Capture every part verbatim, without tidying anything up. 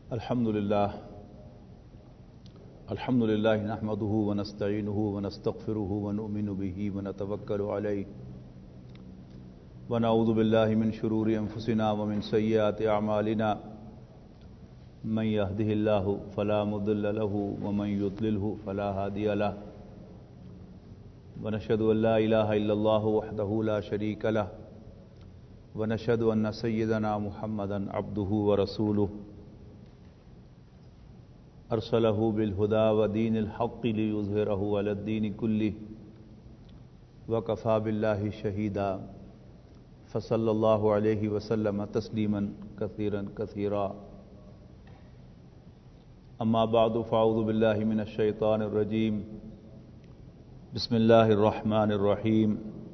الحمد لله الحمد لله نحمده ونستعينه ونستغفره ونؤمن به ونتوكل عليه ونعوذ بالله من شرور أنفسنا ومن سيئات أعمالنا من يهده الله فلا مضل له ومن يضلله فلا هادي له ونشهد أن لا إله إلا الله وحده لا شريك له ونشهد أن سيدنا محمدا عبده ورسوله أرسله بالهدى ودين الحق ليظهره على الدين كله وكفى بالله شهيدا فصلى الله عليه وسلم تسليما كثيرا كثيرا أما بعد فأعوذ بالله من الشيطان الرجيم بسم الله الرحمن الرحيم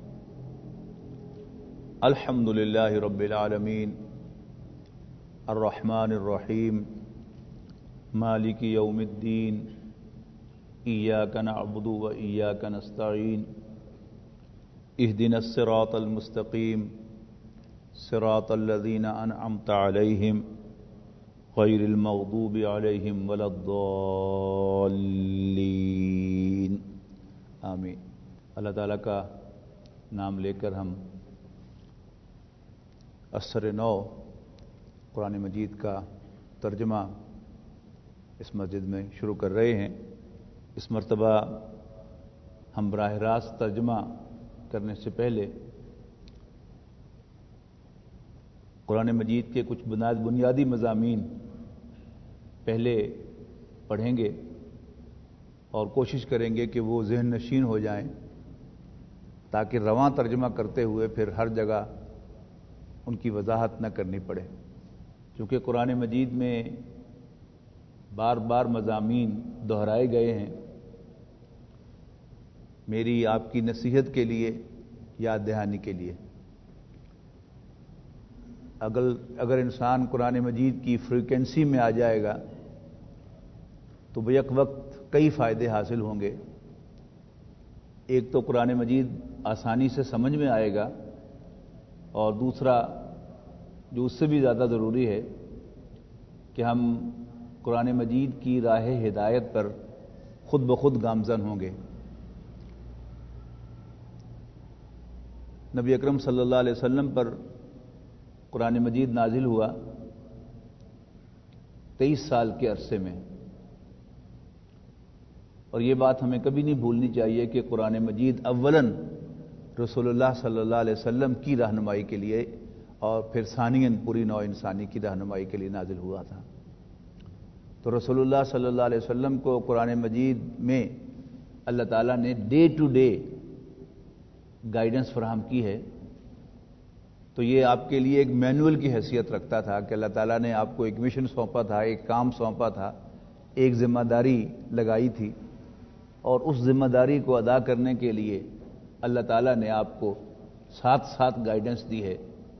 الحمد لله رب العالمين الرحمن الرحيم مالك يوم الدين إياك نعبد وإياك نستعين اهدنا الصراط المستقيم صراط الذين أنعمت عليهم غير المغضوب عليهم ولا الضالين آمین۔ اللہ تعالیٰ کا نام لے کر ہم اثر نو قرآن مجید کا ترجمہ اس مسجد میں شروع کر رہے ہیں۔ اس مرتبہ ہم براہ راست ترجمہ کرنے سے پہلے قرآن مجید کے کچھ بنیادی مضامین پہلے پڑھیں گے اور کوشش کریں گے کہ وہ ذہن نشین ہو جائیں تاکہ رواں ترجمہ کرتے ہوئے پھر ہر جگہ ان کی وضاحت نہ کرنی پڑے، کیونکہ قرآن مجید میں بار بار مضامین دہرائے گئے ہیں۔ میری آپ کی نصیحت کے لیے، یاد دہانی کے لیے، اگر اگر انسان قرآن مجید کی فریکوینسی میں آ جائے گا تو بیک وقت کئی فائدے حاصل ہوں گے۔ ایک تو قرآن مجید آسانی سے سمجھ میں آئے گا، اور دوسرا جو اس سے بھی زیادہ ضروری ہے کہ ہم قرآن مجید کی راہ ہدایت پر خود بخود گامزن ہوں گے۔ نبی اکرم صلی اللہ علیہ وسلم پر قرآن مجید نازل ہوا تیئیس سال کے عرصے میں، اور یہ بات ہمیں کبھی نہیں بھولنی چاہیے کہ قرآن مجید اولاً رسول اللہ صلی اللہ علیہ وسلم کی رہنمائی کے لیے اور پھر ثانیاً پوری نوع انسانی کی رہنمائی کے لیے نازل ہوا تھا۔ تو رسول اللہ صلی اللہ علیہ وسلم کو قرآن مجید میں اللہ تعالیٰ نے ڈے ٹو ڈے گائیڈنس فراہم کی ہے، تو یہ آپ کے لیے ایک مینول کی حیثیت رکھتا تھا کہ اللہ تعالیٰ نے آپ کو ایک مشن سونپا تھا، ایک کام سونپا تھا، ایک ذمہ داری لگائی تھی، اور اس ذمہ داری کو ادا کرنے کے لیے اللہ تعالیٰ نے آپ کو ساتھ ساتھ گائیڈنس دی ہے۔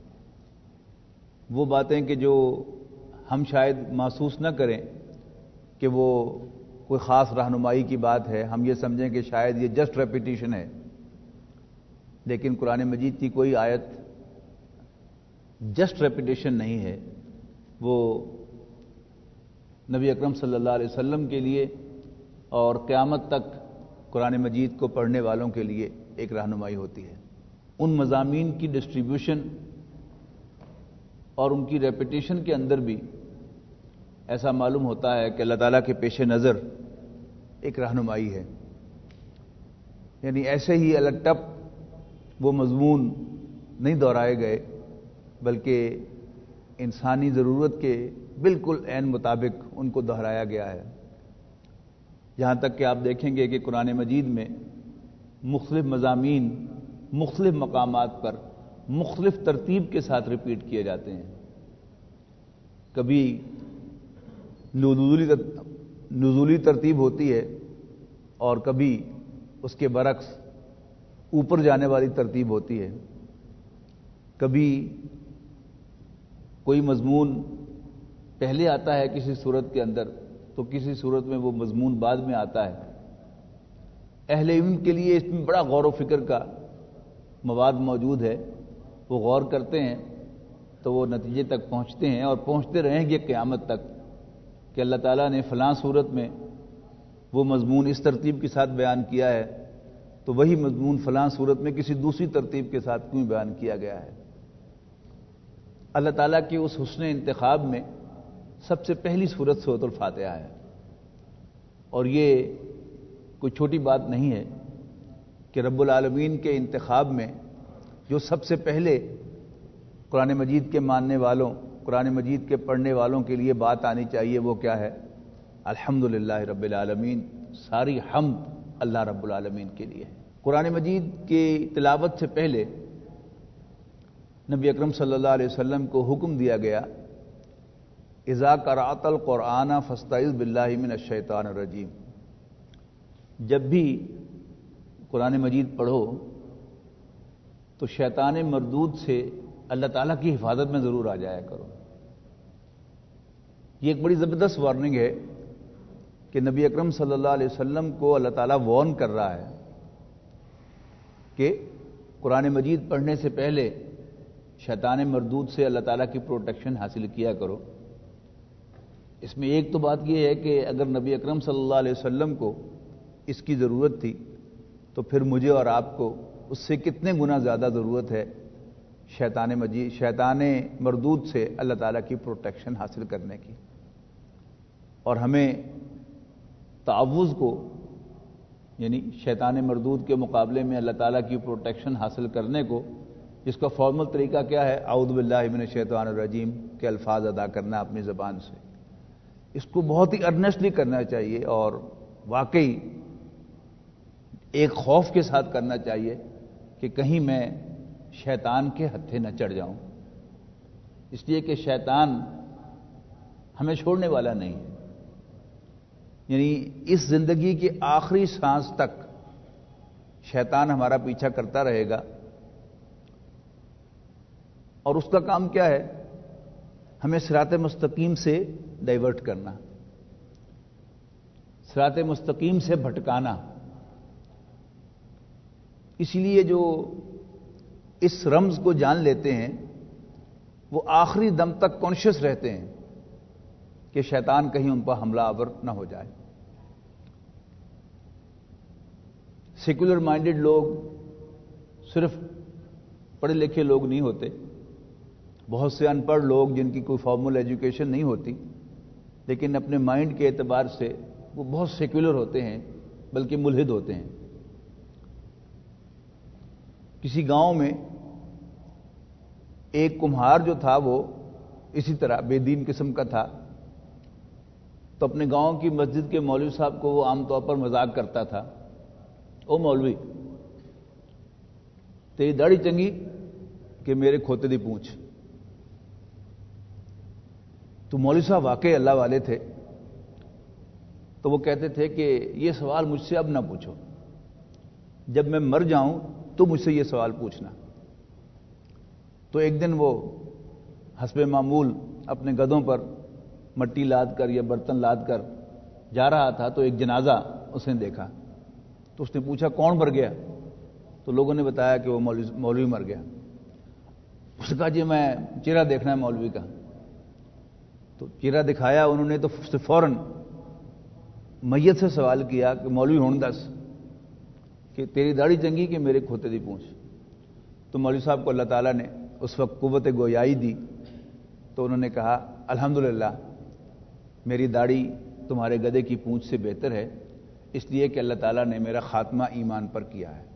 وہ باتیں کہ جو ہم شاید محسوس نہ کریں کہ وہ کوئی خاص رہنمائی کی بات ہے، ہم یہ سمجھیں کہ شاید یہ جسٹ ریپیٹیشن ہے، لیکن قرآن مجید کی کوئی آیت جسٹ ریپیٹیشن نہیں ہے۔ وہ نبی اکرم صلی اللہ علیہ وسلم کے لیے اور قیامت تک قرآن مجید کو پڑھنے والوں کے لیے ایک رہنمائی ہوتی ہے۔ ان مضامین کی ڈسٹریبیوشن اور ان کی ریپیٹیشن کے اندر بھی ایسا معلوم ہوتا ہے کہ اللہ تعالیٰ کے پیش نظر ایک رہنمائی ہے، یعنی ایسے ہی الگ ٹپ وہ مضمون نہیں دہرائے گئے، بلکہ انسانی ضرورت کے بالکل عین مطابق ان کو دہرایا گیا ہے۔ یہاں تک کہ آپ دیکھیں گے کہ قرآن مجید میں مختلف مضامین مختلف مقامات پر مختلف ترتیب کے ساتھ ریپیٹ کیے جاتے ہیں۔ کبھی نزولی نزولی ترتیب ہوتی ہے، اور کبھی اس کے برعکس اوپر جانے والی ترتیب ہوتی ہے۔ کبھی کوئی مضمون پہلے آتا ہے کسی صورت کے اندر، تو کسی صورت میں وہ مضمون بعد میں آتا ہے۔ اہل علم کے لیے اس میں بڑا غور و فکر کا مواد موجود ہے، وہ غور کرتے ہیں تو وہ نتیجے تک پہنچتے ہیں اور پہنچتے رہیں گے قیامت تک کہ اللہ تعالیٰ نے فلاں صورت میں وہ مضمون اس ترتیب کے ساتھ بیان کیا ہے تو وہی مضمون فلاں صورت میں کسی دوسری ترتیب کے ساتھ کیوں بیان کیا گیا ہے؟ اللہ تعالیٰ کے اس حسن انتخاب میں سب سے پہلی صورت سورۃ الفاتحہ ہے، اور یہ کوئی چھوٹی بات نہیں ہے کہ رب العالمین کے انتخاب میں جو سب سے پہلے قرآن مجید کے ماننے والوں، قرآن مجید کے پڑھنے والوں کے لیے بات آنی چاہیے، وہ کیا ہے؟ الحمدللہ رب العالمین، ساری حمد اللہ رب العالمین کے لیے ہے۔ قرآن مجید کی تلاوت سے پہلے نبی اکرم صلی اللہ علیہ وسلم کو حکم دیا گیا، اذا قرأت القرآن فاستعذ باللہ من الشیطان الرجیم، جب بھی قرآن مجید پڑھو تو شیطان مردود سے اللہ تعالیٰ کی حفاظت میں ضرور آ جایا کرو۔ یہ ایک بڑی زبردست وارننگ ہے کہ نبی اکرم صلی اللہ علیہ وسلم کو اللہ تعالیٰ وارن کر رہا ہے کہ قرآن مجید پڑھنے سے پہلے شیطان مردود سے اللہ تعالیٰ کی پروٹیکشن حاصل کیا کرو۔ اس میں ایک تو بات یہ ہے کہ اگر نبی اکرم صلی اللہ علیہ وسلم کو اس کی ضرورت تھی تو پھر مجھے اور آپ کو اس سے کتنے گنا زیادہ ضرورت ہے شیطان مجید شیطان مردود سے اللہ تعالیٰ کی پروٹیکشن حاصل کرنے کی۔ اور ہمیں تعوذ کو، یعنی شیطان مردود کے مقابلے میں اللہ تعالیٰ کی پروٹیکشن حاصل کرنے کو، جس کا فارمل طریقہ کیا ہے؟ اعوذ باللہ من الشیطان الرجیم کے الفاظ ادا کرنا اپنی زبان سے، اس کو بہت ہی ارنیسٹلی کرنا چاہیے اور واقعی ایک خوف کے ساتھ کرنا چاہیے کہ کہیں میں شیطان کے ہتھے نہ چڑھ جاؤں، اس لیے کہ شیطان ہمیں چھوڑنے والا نہیں ہے، یعنی اس زندگی کی آخری سانس تک شیطان ہمارا پیچھا کرتا رہے گا، اور اس کا کام کیا ہے؟ ہمیں صراط مستقیم سے ڈائیورٹ کرنا، صراط مستقیم سے بھٹکانا۔ اسی لیے جو اس رمز کو جان لیتے ہیں وہ آخری دم تک کانشیس رہتے ہیں کہ شیطان کہیں ان پر حملہ آور نہ ہو جائے۔ سیکولر مائنڈڈ لوگ صرف پڑھے لکھے لوگ نہیں ہوتے، بہت سے ان پڑھ لوگ جن کی کوئی فارمل ایجوکیشن نہیں ہوتی لیکن اپنے مائنڈ کے اعتبار سے وہ بہت سیکولر ہوتے ہیں، بلکہ ملحد ہوتے ہیں۔ کسی گاؤں میں ایک کمہار جو تھا وہ اسی طرح بے دین قسم کا تھا، تو اپنے گاؤں کی مسجد کے مولوی صاحب کو وہ عام طور پر مذاق کرتا تھا، او مولوی تیری داڑھی چنگی کہ میرے کھوتے دی پونچھ۔ تو مولوی صاحب واقعی اللہ والے تھے، تو وہ کہتے تھے کہ یہ سوال مجھ سے اب نہ پوچھو، جب میں مر جاؤں تو مجھ سے یہ سوال پوچھنا۔ تو ایک دن وہ حسب معمول اپنے گدھوں پر مٹی لاد کر یا برتن لاد کر جا رہا تھا تو ایک جنازہ اس نے دیکھا، تو اس نے پوچھا کون مر گیا؟ تو لوگوں نے بتایا کہ وہ مولوی مر گیا۔ اس نے کہا جی میں چہرہ دیکھنا ہے مولوی کا، تو چہرہ دکھایا انہوں نے، تو فوراً میت سے سوال کیا کہ مولوی ہون دس کہ تیری داڑھی چنگی کہ میرے کھوتے دی پونچھ۔ تو مولوی صاحب کو اللہ تعالیٰ نے اس وقت قوت گویائی دی، تو انہوں نے کہا الحمدللہ میری داڑھی تمہارے گدھے کی پونچھ سے بہتر ہے، اس لیے کہ اللہ تعالیٰ نے میرا خاتمہ ایمان پر کیا ہے۔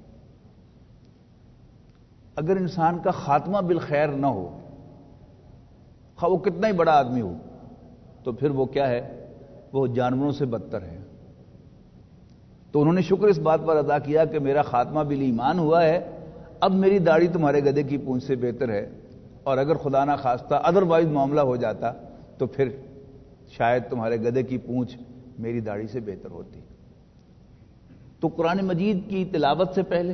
اگر انسان کا خاتمہ بالخیر نہ ہو، خواہ وہ کتنا ہی بڑا آدمی ہو، تو پھر وہ کیا ہے؟ وہ جانوروں سے بدتر ہے۔ تو انہوں نے شکر اس بات پر ادا کیا کہ میرا خاتمہ بالایمان ہوا ہے، اب میری داڑھی تمہارے گدھے کی پونچھ سے بہتر ہے، اور اگر خدا نہ خواستہ ادروائز معاملہ ہو جاتا تو پھر شاید تمہارے گدھے کی پونچھ میری داڑھی سے بہتر ہوتی۔ تو قرآن مجید کی تلاوت سے پہلے،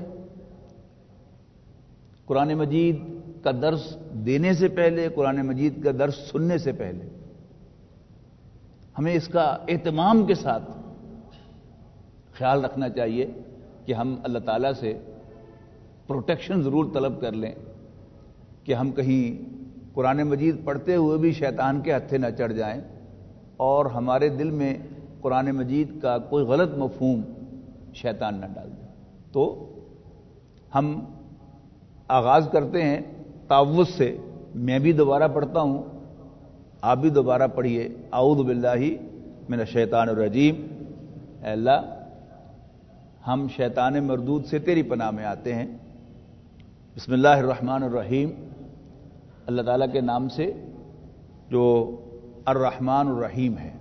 قرآن مجید کا درس دینے سے پہلے، قرآن مجید کا درس سننے سے پہلے ہمیں اس کا اہتمام کے ساتھ خیال رکھنا چاہیے کہ ہم اللہ تعالیٰ سے پروٹیکشن ضرور طلب کر لیں کہ ہم کہیں قرآن مجید پڑھتے ہوئے بھی شیطان کے ہتھے نہ چڑھ جائیں اور ہمارے دل میں قرآن مجید کا کوئی غلط مفہوم شیطان نہ ڈال دے۔ تو ہم آغاز کرتے ہیں تعوذ سے۔ میں بھی دوبارہ پڑھتا ہوں، آپ بھی دوبارہ پڑھیے۔ اعوذ باللہ من الشیطان الرجیم۔ اے اللہ، ہم شیطان مردود سے تیری پناہ میں آتے ہیں۔ بسم اللہ الرحمن الرحیم، اللہ تعالیٰ کے نام سے جو الرحمن الرحیم ہے۔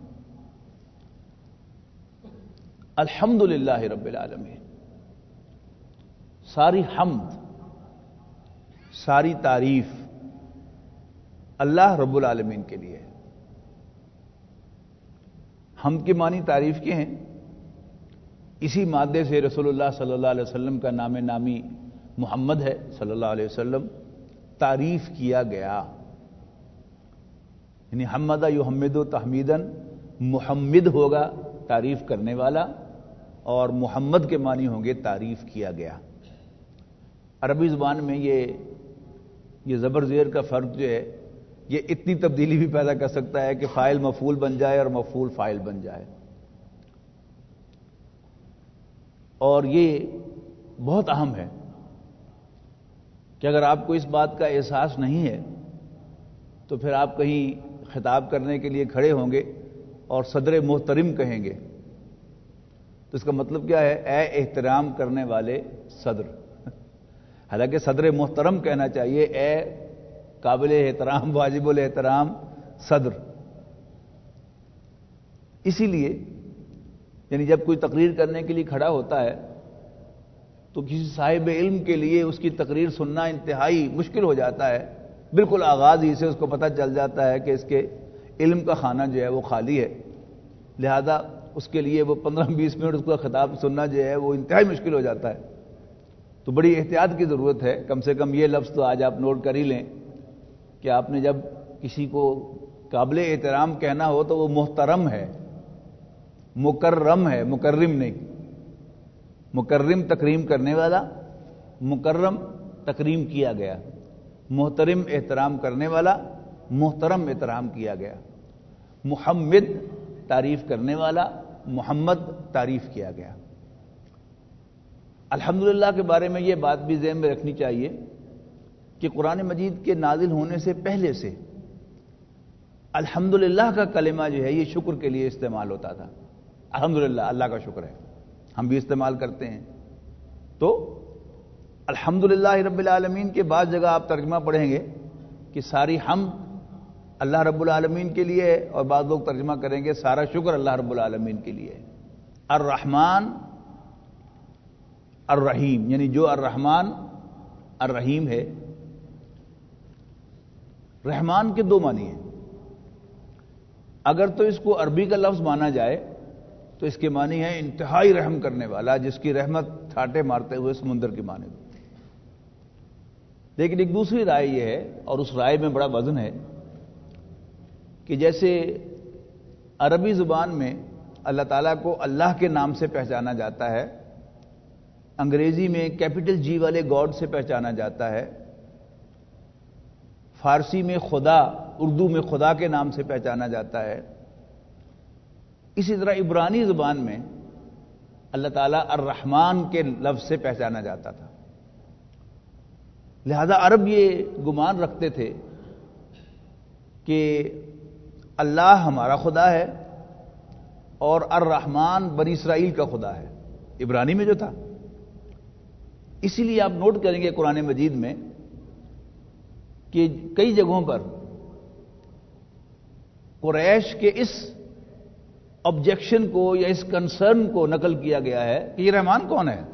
الحمد للہ رب العالمین، ساری حمد، ساری تعریف اللہ رب العالمین کے لیے ہے۔ حمد کے معنی تعریف کے ہیں۔ اسی مادے سے رسول اللہ صلی اللہ علیہ وسلم کا نام نامی محمد ہے صلی اللہ علیہ وسلم، تعریف کیا گیا۔ یعنی حمدہ یحمد تحمیدن، محمد ہوگا تعریف کرنے والا، اور محمد کے معنی ہوں گے تعریف کیا گیا۔ عربی زبان میں یہ یہ زبر زیر کا فرق جو ہے، یہ اتنی تبدیلی بھی پیدا کر سکتا ہے کہ فاعل مفعول بن جائے اور مفعول فاعل بن جائے۔ اور یہ بہت اہم ہے کہ اگر آپ کو اس بات کا احساس نہیں ہے تو پھر آپ کہیں خطاب کرنے کے لیے کھڑے ہوں گے اور صدر محترم کہیں گے، تو اس کا مطلب کیا ہے؟ اے احترام کرنے والے صدر۔ حالانکہ صدر محترم کہنا چاہیے، اے قابل احترام واجب الاحترام صدر۔ اسی لیے یعنی جب کوئی تقریر کرنے کے لیے کھڑا ہوتا ہے تو کسی صاحب علم کے لیے اس کی تقریر سننا انتہائی مشکل ہو جاتا ہے۔ بالکل آغاز ہی سے اس کو پتہ چل جاتا ہے کہ اس کے علم کا خانہ جو ہے وہ خالی ہے، لہذا اس کے لیے وہ پندرہ بیس منٹ اس کا خطاب سننا جو ہے وہ انتہائی مشکل ہو جاتا ہے۔ تو بڑی احتیاط کی ضرورت ہے۔ کم سے کم یہ لفظ تو آج آپ نوٹ کر ہی لیں کہ آپ نے جب کسی کو قابل احترام کہنا ہو تو وہ محترم ہے، مکرم ہے، مکرم نہیں۔ مکرم تکریم کرنے والا، مکرم تکریم کیا گیا، محترم احترام کرنے والا، محترم احترام کیا گیا، محمد تعریف کرنے والا، محمد تعریف کیا گیا۔ الحمدللہ کے بارے میں یہ بات بھی ذہن میں رکھنی چاہیے کہ قرآن مجید کے نازل ہونے سے پہلے سے الحمدللہ کا کلمہ جو ہے یہ شکر کے لیے استعمال ہوتا تھا۔ الحمدللہ، اللہ کا شکر ہے، ہم بھی استعمال کرتے ہیں۔ تو الحمدللہ رب العالمین کے بعد جگہ آپ ترجمہ پڑھیں گے کہ ساری حمد اللہ رب العالمین کے لیے ہے، اور بعض لوگ ترجمہ کریں گے سارا شکر اللہ رب العالمین کے لیے ہے۔ الرحمن الرحیم، یعنی جو الرحمن الرحیم ہے۔ رحمان کے دو معنی ہیں۔ اگر تو اس کو عربی کا لفظ مانا جائے تو اس کے معنی ہے انتہائی رحم کرنے والا، جس کی رحمت ٹھاٹے مارتے ہوئے سمندر کے معنی۔ لیکن ایک دوسری رائے یہ ہے، اور اس رائے میں بڑا وزن ہے، کہ جیسے عربی زبان میں اللہ تعالیٰ کو اللہ کے نام سے پہچانا جاتا ہے، انگریزی میں کیپٹل جی والے گاڈ سے پہچانا جاتا ہے، فارسی میں خدا، اردو میں خدا کے نام سے پہچانا جاتا ہے، اسی طرح عبرانی زبان میں اللہ تعالیٰ الرحمن کے لفظ سے پہچانا جاتا تھا۔ لہذا عرب یہ گمان رکھتے تھے کہ اللہ ہمارا خدا ہے اور الرحمن بنی اسرائیل کا خدا ہے، عبرانی میں جو تھا۔ اسی لیے آپ نوٹ کریں گے قرآن مجید میں کہ کئی جگہوں پر قریش کے اس آبجیکشن کو یا اس کنسرن کو نقل کیا گیا ہے کہ یہ رحمان کون ہے۔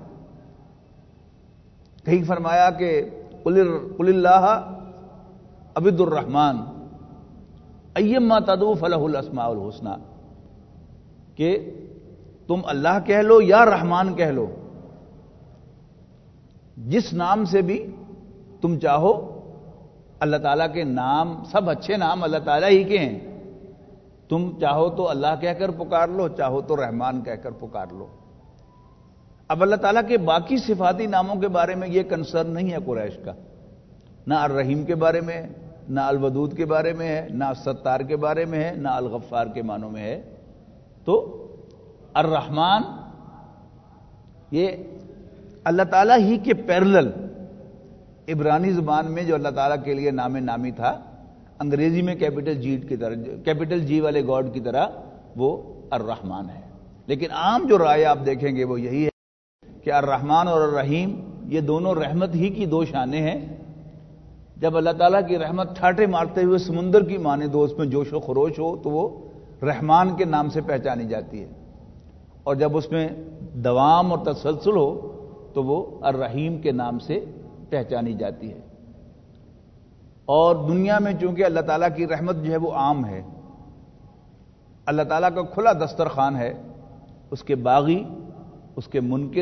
کہیں فرمایا کہ قل اللہ عبد الرحمن ایما تدعو فلہ الاسماء الحسنی، کہ تم اللہ کہہ لو یا رحمان کہہ لو، جس نام سے بھی تم چاہو۔ اللہ تعالیٰ کے نام سب اچھے نام اللہ تعالیٰ ہی کے ہیں، تم چاہو تو اللہ کہہ کر پکار لو، چاہو تو رحمان کہہ کر پکار لو۔ اب اللہ تعالیٰ کے باقی صفاتی ناموں کے بارے میں یہ کنسرن نہیں ہے قریش کا، نہ الرحیم کے بارے میں، نہ الودود کے بارے میں ہے، نہ ستار کے بارے میں ہے، نہ الغفار کے معنوں میں ہے۔ تو الرحمن یہ اللہ تعالیٰ ہی کے پیرلل عبرانی زبان میں جو اللہ تعالیٰ کے لیے نام نامی تھا، انگریزی میں کیپٹل جی کی طرح، کیپٹل جی والے گاڈ کی طرح وہ الرحمن ہے۔ لیکن عام جو رائے آپ دیکھیں گے وہ یہی ہے کہ الرحمن اور الرحیم یہ دونوں رحمت ہی کی دو شانیں ہیں۔ جب اللہ تعالیٰ کی رحمت ٹھاٹھے مارتے ہوئے سمندر کی مانند ہو، اس میں جوش و خروش ہو، تو وہ رحمان کے نام سے پہچانی جاتی ہے، اور جب اس میں دوام اور تسلسل ہو تو وہ الرحیم کے نام سے پہچانی جاتی ہے۔ اور دنیا میں چونکہ اللہ تعالیٰ کی رحمت جو ہے وہ عام ہے، اللہ تعالیٰ کا کھلا دسترخوان ہے، اس کے باغی، اس کے منکر،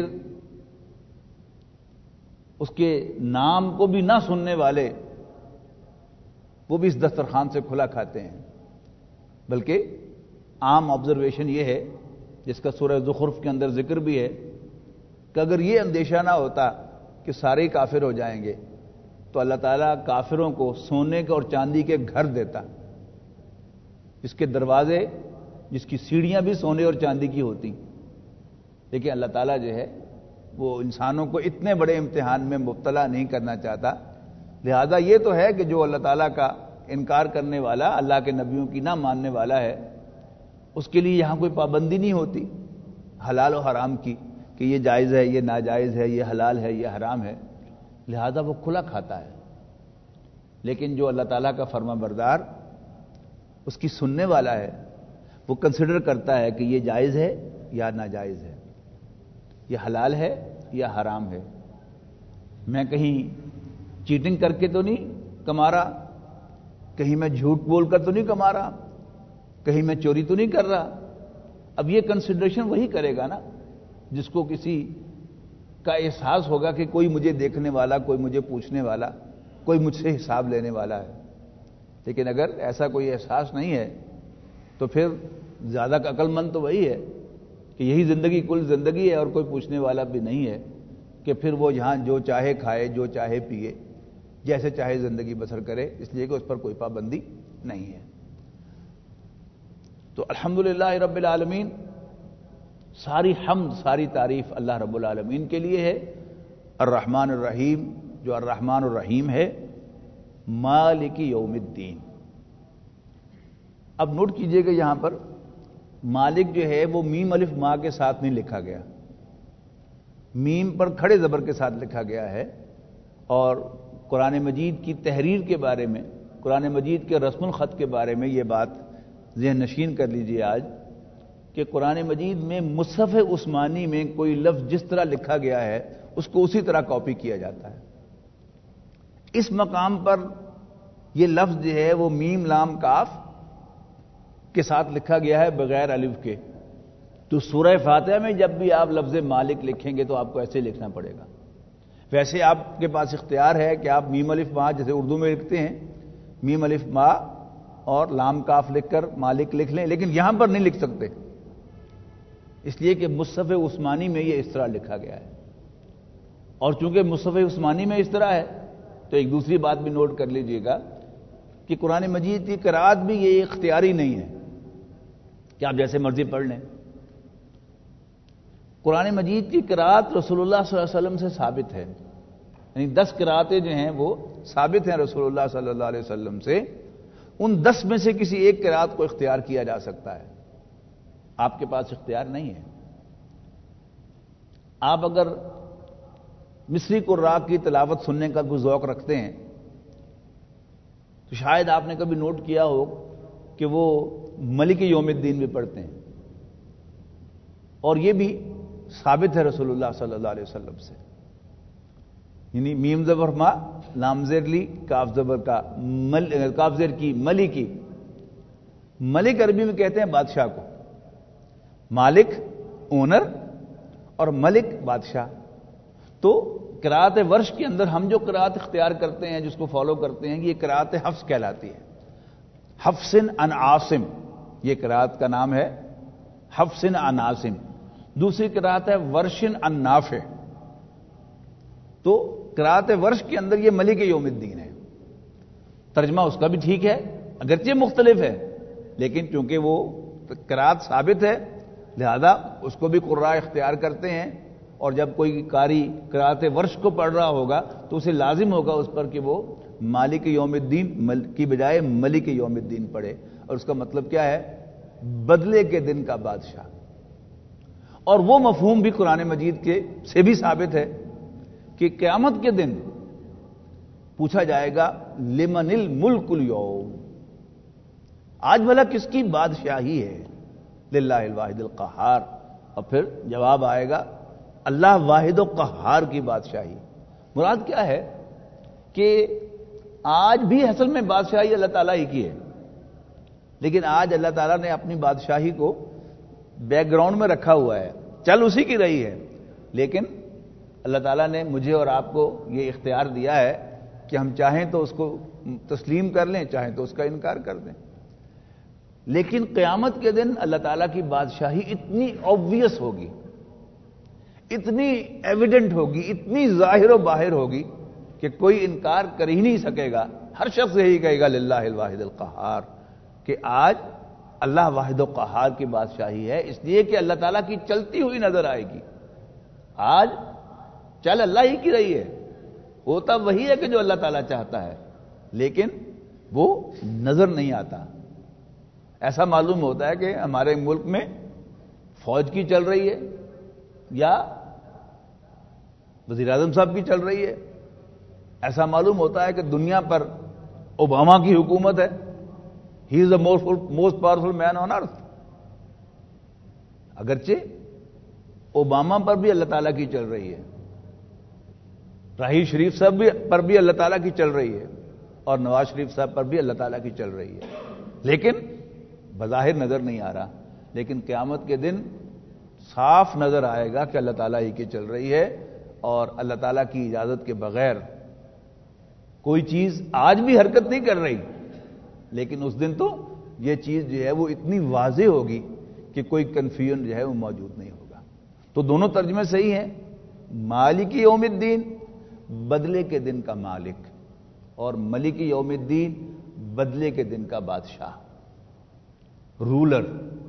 اس کے نام کو بھی نہ سننے والے، وہ بھی اس دسترخوان سے کھلا کھاتے ہیں۔ بلکہ عام آبزرویشن یہ ہے، جس کا سورہ زخرف کے اندر ذکر بھی ہے، کہ اگر یہ اندیشہ نہ ہوتا کہ سارے ہی کافر ہو جائیں گے تو اللہ تعالیٰ کافروں کو سونے کے اور چاندی کے گھر دیتا، جس کے دروازے، جس کی سیڑھیاں بھی سونے اور چاندی کی ہوتی۔ لیکن اللہ تعالیٰ جو ہے وہ انسانوں کو اتنے بڑے امتحان میں مبتلا نہیں کرنا چاہتا، لہذا یہ تو ہے کہ جو اللہ تعالیٰ کا انکار کرنے والا، اللہ کے نبیوں کی نہ ماننے والا ہے، اس کے لیے یہاں کوئی پابندی نہیں ہوتی حلال و حرام کی، کہ یہ جائز ہے، یہ ناجائز ہے، یہ حلال ہے، یہ حرام ہے، لہذا وہ کھلا کھاتا ہے۔ لیکن جو اللہ تعالیٰ کا فرما بردار، اس کی سننے والا ہے، وہ کنسیڈر کرتا ہے کہ یہ جائز ہے یا ناجائز ہے، یہ حلال ہے یا حرام ہے، میں کہیں چیٹنگ کر کے تو نہیں کما رہا، کہیں میں جھوٹ بول کر تو نہیں کما رہا، کہیں میں چوری تو نہیں کر رہا۔ اب یہ کنسیڈریشن وہی کرے گا نا جس کو کسی کا احساس ہوگا کہ کوئی مجھے دیکھنے والا، کوئی مجھے پوچھنے والا، کوئی مجھ سے حساب لینے والا ہے۔ لیکن اگر ایسا کوئی احساس نہیں ہے تو پھر زیادہ عقل مند تو وہی ہے کہ یہی زندگی کل زندگی ہے اور کوئی پوچھنے والا بھی نہیں ہے، کہ پھر وہ یہاں جو چاہے کھائے، جو چاہے پیے، جیسے چاہے زندگی بسر کرے، اس لیے کہ اس پر کوئی پابندی نہیں ہے۔ تو الحمدللہ رب العالمین، ساری حمد، ساری تعریف اللہ رب العالمین کے لیے ہے، الرحمن الرحیم، جو الرحمن الرحیم ہے، مالک یوم الدین۔ اب نوٹ کیجئے کہ یہاں پر مالک جو ہے وہ میم الف ما کے ساتھ نہیں لکھا گیا، میم پر کھڑے زبر کے ساتھ لکھا گیا ہے۔ اور قرآن مجید کی تحریر کے بارے میں، قرآن مجید کے رسم الخط کے بارے میں یہ بات ذہن نشین کر لیجئے آج، کہ قرآن مجید میں مصحف عثمانی میں کوئی لفظ جس طرح لکھا گیا ہے اس کو اسی طرح کاپی کیا جاتا ہے۔ اس مقام پر یہ لفظ جو ہے وہ میم لام کاف کے ساتھ لکھا گیا ہے بغیر الف کے۔ تو سورہ فاتحہ میں جب بھی آپ لفظ مالک لکھیں گے تو آپ کو ایسے لکھنا پڑے گا۔ ویسے آپ کے پاس اختیار ہے کہ آپ میم الف ما جیسے اردو میں لکھتے ہیں، میم الف ما اور لام کاف لکھ کر مالک لکھ لیں، لیکن یہاں پر نہیں لکھ سکتے، اس لیے کہ مصحف عثمانی میں یہ اس طرح لکھا گیا ہے۔ اور چونکہ مصحف عثمانی میں اس طرح ہے تو ایک دوسری بات بھی نوٹ کر لیجئے گا کہ قرآن مجید کی قرأت بھی یہ اختیاری نہیں ہے کہ آپ جیسے مرضی پڑھ لیں۔ قرآن مجید کی قرأت رسول اللہ صلی اللہ علیہ وسلم سے ثابت ہے، یعنی دس قرأتیں جو ہیں وہ ثابت ہیں رسول اللہ صلی اللہ علیہ وسلم سے، ان دس میں سے کسی ایک قرأت کو اختیار کیا جا سکتا ہے، آپ کے پاس اختیار نہیں ہے۔ آپ اگر مصری قراء کی تلاوت سننے کا کوئی ذوق رکھتے ہیں تو شاید آپ نے کبھی نوٹ کیا ہو کہ وہ ملک یوم الدین بھی پڑھتے ہیں، اور یہ بھی ثابت ہے رسول اللہ صلی اللہ علیہ وسلم سے، یعنی میم زبر ما، لام زیر لی، کاف زبر کا مل، کاف زیر کی ملی کی۔ ملک عربی میں کہتے ہیں بادشاہ کو، مالک اونر اور ملک بادشاہ۔ تو قرأت ورش کے اندر ہم جو قرأت اختیار کرتے ہیں، جس کو فالو کرتے ہیں، یہ قرأت حفص کہلاتی ہے، حفص عن عاصم، یہ قرأت کا نام ہے، حفص عن عاصم۔ دوسری قرأت ہے ورش عن نافع۔ تو قرأت ورش کے اندر یہ ملک یوم الدین ہے۔ ترجمہ اس کا بھی ٹھیک ہے، اگرچہ مختلف ہے، لیکن چونکہ وہ قرات ثابت ہے لہذا اس کو بھی قراء اختیار کرتے ہیں، اور جب کوئی قاری قرات ورش کو پڑھ رہا ہوگا تو اسے لازم ہوگا اس پر کہ وہ مالک یوم الدین کی بجائے ملک یوم الدین پڑھے، اور اس کا مطلب کیا ہے؟ بدلے کے دن کا بادشاہ۔ اور وہ مفہوم بھی قرآن مجید کے سے بھی ثابت ہے کہ قیامت کے دن پوچھا جائے گا لمن الملک اليوم، آج بھلا کس کی بادشاہی ہے؟ للہ الواحد القہار، اور پھر جواب آئے گا اللہ واحد و قہار کی بادشاہی۔ مراد کیا ہے کہ آج بھی اصل میں بادشاہی اللہ تعالیٰ ہی کی ہے، لیکن آج اللہ تعالیٰ نے اپنی بادشاہی کو بیک گراؤنڈ میں رکھا ہوا ہے، چل اسی کی رہی ہے، لیکن اللہ تعالیٰ نے مجھے اور آپ کو یہ اختیار دیا ہے کہ ہم چاہیں تو اس کو تسلیم کر لیں، چاہیں تو اس کا انکار کر دیں۔ لیکن قیامت کے دن اللہ تعالیٰ کی بادشاہی اتنی آبویس ہوگی، اتنی ایویڈنٹ ہوگی، اتنی ظاہر و باہر ہوگی کہ کوئی انکار کر ہی نہیں سکے گا۔ ہر شخص یہی کہے گا للہ الواحد القہار، کہ آج اللہ واحد و قہار کی بادشاہی ہے، اس لیے کہ اللہ تعالیٰ کی چلتی ہوئی نظر آئے گی۔ آج چل اللہ ہی کی رہی ہے، ہوتا وہی ہے کہ جو اللہ تعالیٰ چاہتا ہے، لیکن وہ نظر نہیں آتا۔ ایسا معلوم ہوتا ہے کہ ہمارے ملک میں فوج کی چل رہی ہے یا وزیر اعظم صاحب کی چل رہی ہے، ایسا معلوم ہوتا ہے کہ دنیا پر اوباما کی حکومت ہے، ہی از دا موسٹ پاورفل مین آن ارتھ۔ اگرچہ اوباما پر بھی اللہ تعالیٰ کی چل رہی ہے، راہیل شریف صاحب پر بھی اللہ تعالیٰ کی چل رہی ہے، اور نواز شریف صاحب پر بھی اللہ تعالیٰ کی چل رہی ہے، لیکن بظاہر نظر نہیں آ رہا۔ لیکن قیامت کے دن صاف نظر آئے گا کہ اللہ تعالیٰ ہی کی چل رہی ہے، اور اللہ تعالیٰ کی اجازت کے بغیر کوئی چیز آج بھی حرکت نہیں کر رہی، لیکن اس دن تو یہ چیز جو ہے وہ اتنی واضح ہوگی کہ کوئی کنفیوژن جو ہے وہ موجود نہیں ہوگا۔ تو دونوں ترجمے صحیح ہیں، مالک یوم الدین بدلے کے دن کا مالک، اور ملک یوم الدین بدلے کے دن کا بادشاہ، رولر۔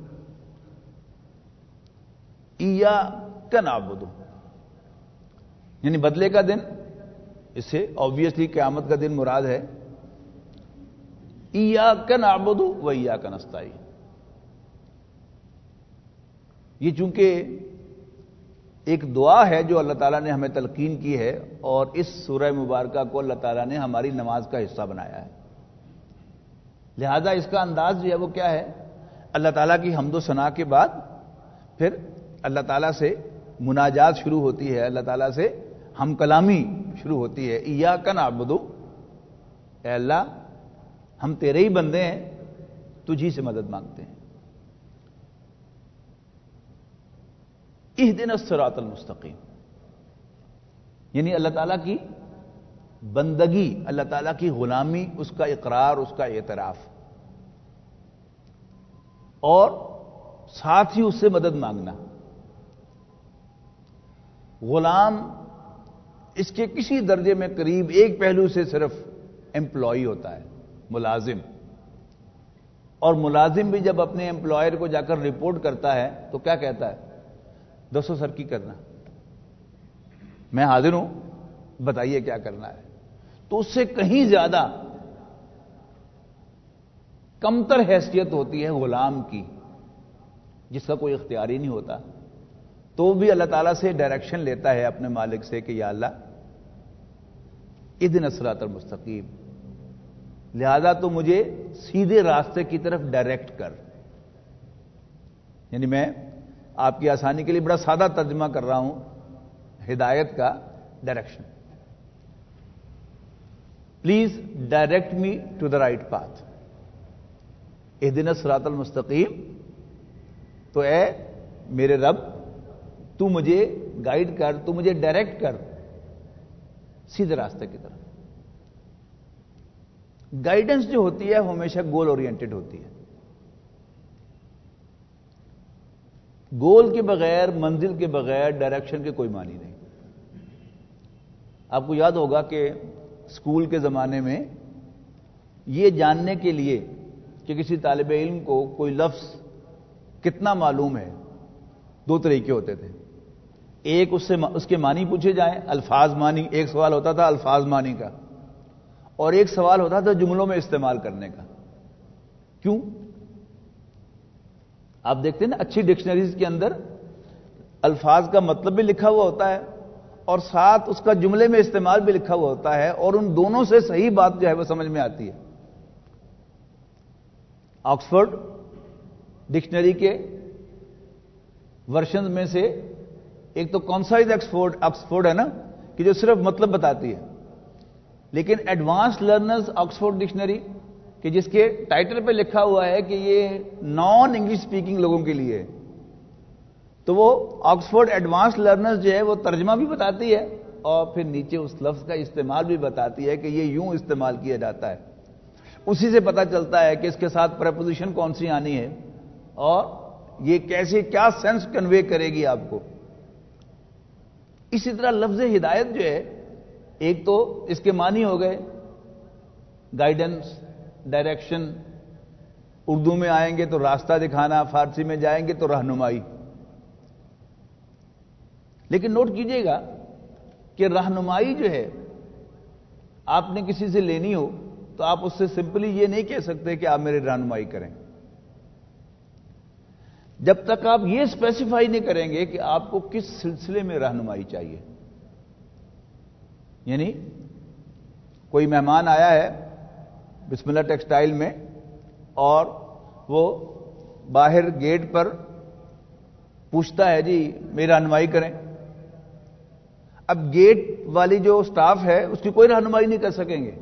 ایاک نعبد، یعنی بدلے کا دن، اس سے آبویسلی قیامت کا دن مراد ہے۔ ایاک نعبد و ایاک نستعین، یہ چونکہ ایک دعا ہے جو اللہ تعالیٰ نے ہمیں تلقین کی ہے، اور اس سورہ مبارکہ کو اللہ تعالیٰ نے ہماری نماز کا حصہ بنایا ہے، لہذا اس کا انداز جو ہے وہ کیا ہے؟ اللہ تعالیٰ کی حمد و ثنا کے بعد پھر اللہ تعالیٰ سے مناجات شروع ہوتی ہے، اللہ تعالیٰ سے ہم کلامی شروع ہوتی ہے۔ ایاک نعبد، اے اللہ ہم تیرے ہی بندے ہیں، تجھی سے مدد مانگتے ہیں۔ اہدنا الصراط المستقیم، یعنی اللہ تعالیٰ کی بندگی، اللہ تعالیٰ کی غلامی، اس کا اقرار، اس کا اعتراف، اور ساتھ ہی اس سے مدد مانگنا۔ غلام اس کے کسی درجے میں قریب ایک پہلو سے صرف امپلائی ہوتا ہے، ملازم، اور ملازم بھی جب اپنے امپلائر کو جا کر رپورٹ کرتا ہے تو کیا کہتا ہے؟ دو سو سر کی کرنا، میں حاضر ہوں، بتائیے کیا کرنا ہے۔ تو اس سے کہیں زیادہ کمتر حیثیت ہوتی ہے غلام کی، جس کا کوئی اختیار ہی نہیں ہوتا، تو وہ بھی اللہ تعالیٰ سے ڈائریکشن لیتا ہے اپنے مالک سے کہ یا اللہ اہدنا الصراط المستقیم، لہذا تو مجھے سیدھے راستے کی طرف ڈائریکٹ کر۔ یعنی میں آپ کی آسانی کے لیے بڑا سادہ ترجمہ کر رہا ہوں ہدایت کا، direction. Please direct me to the right path, اہدنا الصراط المستقیم، تو اے میرے رب تو مجھے گائیڈ کر، تو مجھے ڈائریکٹ کر سیدھے راستے کی طرف۔ گائیڈنس جو ہوتی ہے ہمیشہ گول اورینٹڈ ہوتی ہے، گول کے بغیر، منزل کے بغیر ڈائریکشن کے کوئی معنی نہیں۔ آپ کو یاد ہوگا کہ اسکول کے زمانے میں یہ جاننے کے لیے کہ کسی طالب علم کو کوئی لفظ کتنا معلوم ہے، دو طریقے ہوتے تھے. ایک اس سے اس کے معنی پوچھے جائیں، الفاظ معنی. ایک سوال ہوتا تھا الفاظ معنی کا، اور ایک سوال ہوتا تھا جملوں میں استعمال کرنے کا. کیوں؟ آپ دیکھتے ہیں نا اچھی ڈکشنریز کے اندر الفاظ کا مطلب بھی لکھا ہوا ہوتا ہے اور ساتھ اس کا جملے میں استعمال بھی لکھا ہوا ہوتا ہے، اور ان دونوں سے صحیح بات جو ہے وہ سمجھ میں آتی ہے. آکسفورڈ ڈکشنری کے ورژن میں سے ایک تو کنسائز آکسفورڈ آکسفورڈ ہے نا کہ جو صرف مطلب بتاتی ہے، لیکن ایڈوانس لرنرز آکسفورڈ ڈکشنری کہ جس کے ٹائٹل پہ لکھا ہوا ہے کہ یہ نان انگلش اسپیکنگ لوگوں کے لیے ہے، تو وہ آکسفورڈ ایڈوانس لرنرز جو ہے وہ ترجمہ بھی بتاتی ہے اور پھر نیچے اس لفظ کا استعمال بھی بتاتی ہے کہ یہ یوں استعمال کیا جاتا ہے. اسی سے پتہ چلتا ہے کہ اس کے ساتھ پریپوزیشن کون سی آنی ہے اور یہ کیسے کیا سینس کنوے کرے گی آپ کو. اسی طرح لفظ ہدایت جو ہے ایک تو اس کے معنی ہو گئے گائیڈنس، ڈائریکشن. اردو میں آئیں گے تو راستہ دکھانا، فارسی میں جائیں گے تو رہنمائی. لیکن نوٹ کیجئے گا کہ رہنمائی جو ہے آپ نے کسی سے لینی ہو تو آپ اس سے سمپلی یہ نہیں کہہ سکتے کہ آپ میری رہنمائی کریں جب تک آپ یہ اسپیسیفائی نہیں کریں گے کہ آپ کو کس سلسلے میں رہنمائی چاہیے. یعنی کوئی مہمان آیا ہے بسم اللہ ٹیکسٹائل میں اور وہ باہر گیٹ پر پوچھتا ہے جی میری رہنمائی کریں. اب گیٹ والی جو سٹاف ہے اس کی کوئی رہنمائی نہیں کر سکیں گے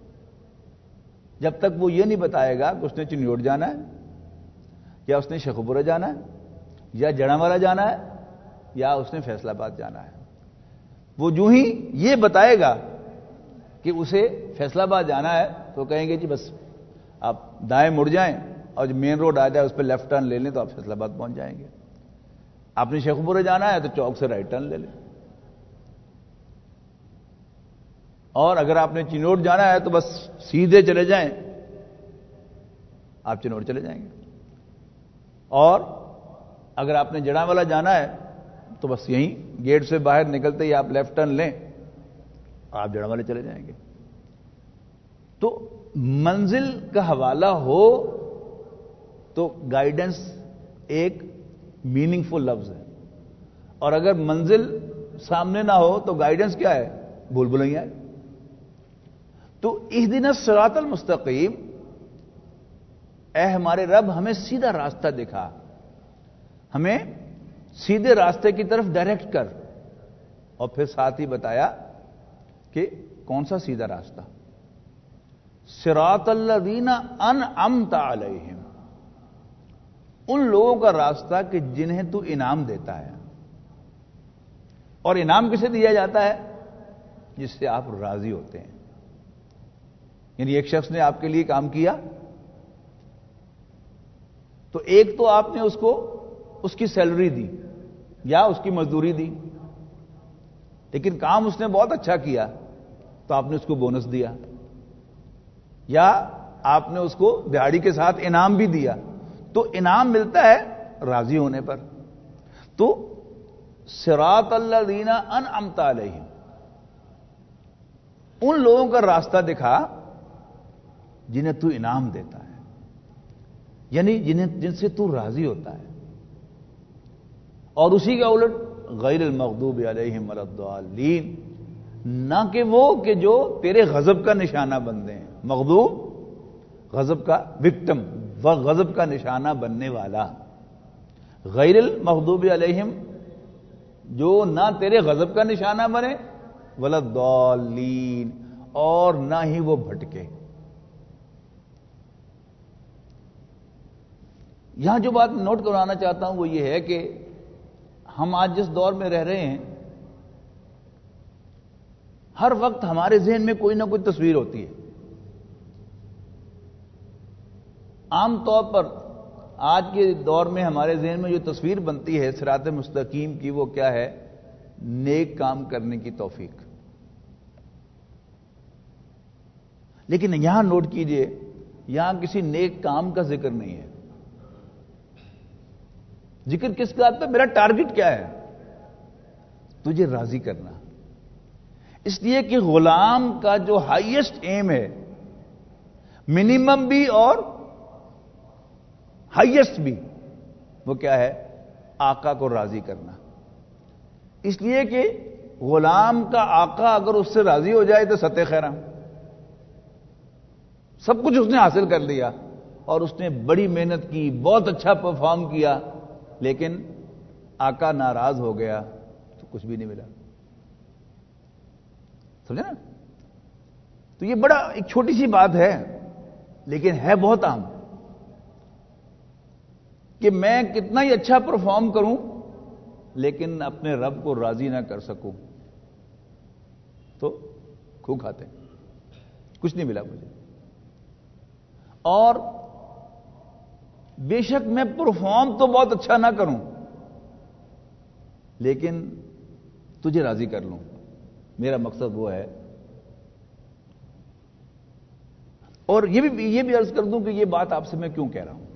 جب تک وہ یہ نہیں بتائے گا کہ اس نے چنیوٹ جانا ہے یا اس نے شیخوپورہ جانا ہے یا جڑاموالا جانا ہے یا اس نے فیصل آباد جانا ہے. وہ جو ہی یہ بتائے گا کہ اسے فیصل آباد جانا ہے تو کہیں گے جی بس آپ دائیں مڑ جائیں اور جو مین روڈ آ جائے اس پہ لیفٹ ٹرن لے لیں تو آپ فیصل آباد پہنچ جائیں گے. آپ نے شیخوپورہ جانا ہے تو چوک سے رائٹ ٹرن لے لیں، اور اگر آپ نے چنوٹ جانا ہے تو بس سیدھے چلے جائیں، آپ چنوٹ چلے جائیں گے. اور اگر آپ نے جڑاموالا جانا ہے تو بس یہیں گیٹ سے باہر نکلتے ہی آپ لیفٹ ٹرن لیں، آپ جڑامالے چلے جائیں گے. تو منزل کا حوالہ ہو تو گائیڈنس ایک میننگ فل لفظ ہے، اور اگر منزل سامنے نہ ہو تو گائیڈنس کیا ہے؟ بھول بھلائیاں. تو اہدنا الصراط المستقیم، اے ہمارے رب ہمیں سیدھا راستہ دکھا، ہمیں سیدھے راستے کی طرف ڈائریکٹ کر. اور پھر ساتھ ہی بتایا کہ کون سا سیدھا راستہ؟ صراط الذین انعمت علیہم، ان لوگوں کا راستہ کہ جنہیں تو انعام دیتا ہے. اور انعام کسے دیا جاتا ہے؟ جس سے آپ راضی ہوتے ہیں. یعنی ایک شخص نے آپ کے لیے کام کیا تو ایک تو آپ نے اس کو اس کی سیلری دی یا اس کی مزدوری دی، لیکن کام اس نے بہت اچھا کیا تو آپ نے اس کو بونس دیا، یا آپ نے اس کو دہاڑی کے ساتھ انعام بھی دیا. تو انعام ملتا ہے راضی ہونے پر. تو صراط الذین انعمت علیہم، ان لوگوں کا راستہ دکھا جنہیں تو انعام دیتا ہے، یعنی جنہیں جن سے تو راضی ہوتا ہے. اور اسی کا الٹ غیر المغضوب علیہم ولا الضالین، نہ کہ وہ کہ جو تیرے غضب کا نشانہ بنتے ہیں. مغضوب غضب کا وکٹم و غضب کا نشانہ بننے والا. غیر المغضوب علیہم جو نہ تیرے غضب کا نشانہ بنے، ولا الضالین اور نہ ہی وہ بھٹکے. یہاں جو بات نوٹ کرانا چاہتا ہوں وہ یہ ہے کہ ہم آج جس دور میں رہ رہے ہیں ہر وقت ہمارے ذہن میں کوئی نہ کوئی تصویر ہوتی ہے. عام طور پر آج کے دور میں ہمارے ذہن میں جو تصویر بنتی ہے صراط مستقیم کی وہ کیا ہے؟ نیک کام کرنے کی توفیق. لیکن یہاں نوٹ کیجئے، یہاں کسی نیک کام کا ذکر نہیں ہے. ذکر کس کا آتا ہے؟ میرا ٹارگٹ کیا ہے؟ تجھے راضی کرنا. اس لیے کہ غلام کا جو ہائیسٹ ایم ہے، منیمم بھی اور ہائیسٹ بھی، وہ کیا ہے؟ آقا کو راضی کرنا. اس لیے کہ غلام کا آقا اگر اس سے راضی ہو جائے تو ستہ خیرہ، سب کچھ اس نے حاصل کر لیا، اور اس نے بڑی محنت کی، بہت اچھا پرفارم کیا، لیکن آقا ناراض ہو گیا تو کچھ بھی نہیں ملا. سمجھے نا؟ تو یہ بڑا ایک چھوٹی سی بات ہے، لیکن ہے بہت عام، کہ میں کتنا ہی اچھا پرفارم کروں لیکن اپنے رب کو راضی نہ کر سکوں تو کھو کھاتے، کچھ نہیں ملا مجھے. اور بے شک میں پرفارم تو بہت اچھا نہ کروں لیکن تجھے راضی کر لوں، میرا مقصد وہ ہے. اور یہ بھی یہ بھی عرض کر دوں کہ یہ بات آپ سے میں کیوں کہہ رہا ہوں.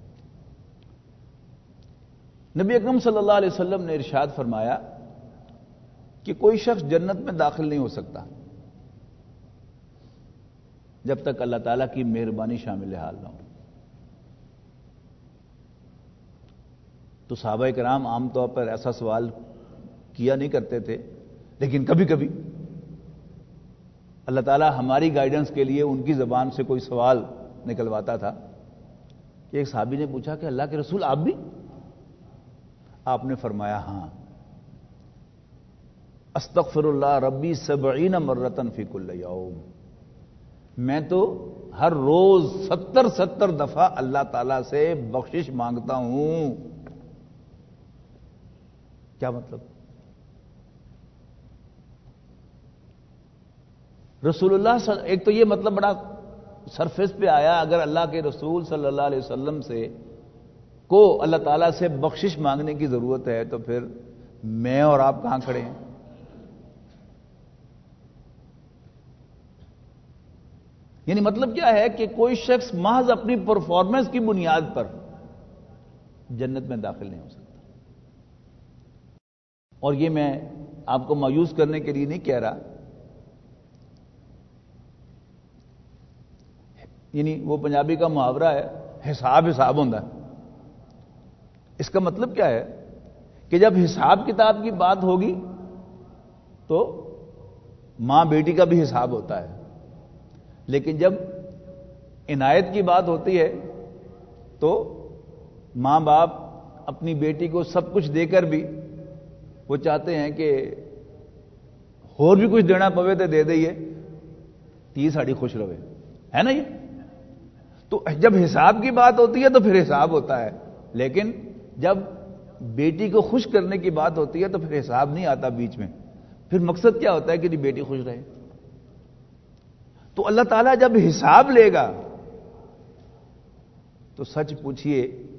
نبی اکرم صلی اللہ علیہ وسلم نے ارشاد فرمایا کہ کوئی شخص جنت میں داخل نہیں ہو سکتا جب تک اللہ تعالیٰ کی مہربانی شامل حال نہ ہو. تو صحابہ کرام عام طور پر ایسا سوال کیا نہیں کرتے تھے، لیکن کبھی کبھی اللہ تعالیٰ ہماری گائیڈنس کے لیے ان کی زبان سے کوئی سوال نکلواتا تھا. کہ ایک صحابی نے پوچھا کہ اللہ کے رسول آپ بھی؟ آپ نے فرمایا ہاں، استغفر اللہ ربی سبعین مرتن فی کل یوم، میں تو ہر روز ستر ستر دفعہ اللہ تعالی سے بخشش مانگتا ہوں. کیا مطلب؟ رسول اللہ صلی ایک تو یہ مطلب بڑا سرفیس پہ آیا، اگر اللہ کے رسول صلی اللہ علیہ وسلم سے کو اللہ تعالیٰ سے بخشش مانگنے کی ضرورت ہے تو پھر میں اور آپ کہاں کھڑے ہیں؟ یعنی مطلب کیا ہے کہ کوئی شخص محض اپنی پرفارمنس کی بنیاد پر جنت میں داخل نہیں ہو سکتا. اور یہ میں آپ کو مایوس کرنے کے لیے نہیں کہہ رہا، یعنی وہ پنجابی کا محاورہ ہے حساب حساب ہوتا ہے. اس کا مطلب کیا ہے کہ جب حساب کتاب کی بات ہوگی تو ماں بیٹی کا بھی حساب ہوتا ہے، لیکن جب عنایت کی بات ہوتی ہے تو ماں باپ اپنی بیٹی کو سب کچھ دے کر بھی وہ چاہتے ہیں کہ اور بھی کچھ دینا پوے تو دے دئیے تی ساڑی خوش رہے، ہے نا؟ یہ تو جب حساب کی بات ہوتی ہے تو پھر حساب ہوتا ہے، لیکن جب بیٹی کو خوش کرنے کی بات ہوتی ہے تو پھر حساب نہیں آتا بیچ میں. پھر مقصد کیا ہوتا ہے کہ بیٹی خوش رہے. تو اللہ تعالیٰ جب حساب لے گا تو سچ پوچھئے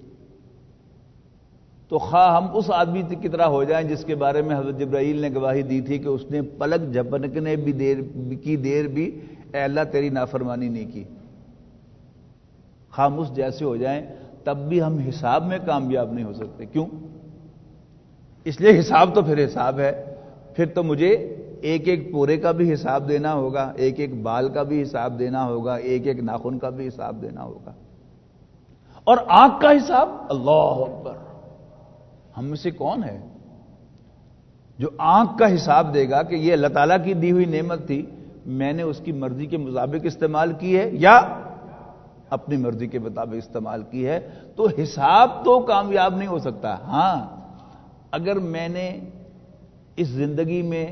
تو خواہ ہم اس آدمی کی طرح ہو جائیں جس کے بارے میں حضرت جبرائیل نے گواہی دی تھی کہ اس نے پلک جھپکنے بھی دیر کی دیر بھی اے اللہ تیری نافرمانی نہیں کی، خواہ ہم اس جیسے ہو جائیں تب بھی ہم حساب میں کامیاب نہیں ہو سکتے. کیوں؟ اس لیے حساب تو پھر حساب ہے، پھر تو مجھے ایک ایک پورے کا بھی حساب دینا ہوگا، ایک ایک بال کا بھی حساب دینا ہوگا، ایک ایک ناخن کا بھی حساب دینا ہوگا. اور آنکھ کا حساب، اللہ اکبر، ہم میں سے کون ہے جو آنکھ کا حساب دے گا کہ یہ اللہ تعالیٰ کی دی ہوئی نعمت تھی، میں نے اس کی مرضی کے مطابق استعمال کی ہے یا اپنی مرضی کے مطابق استعمال کی ہے. تو حساب تو کامیاب نہیں ہو سکتا. ہاں اگر میں نے اس زندگی میں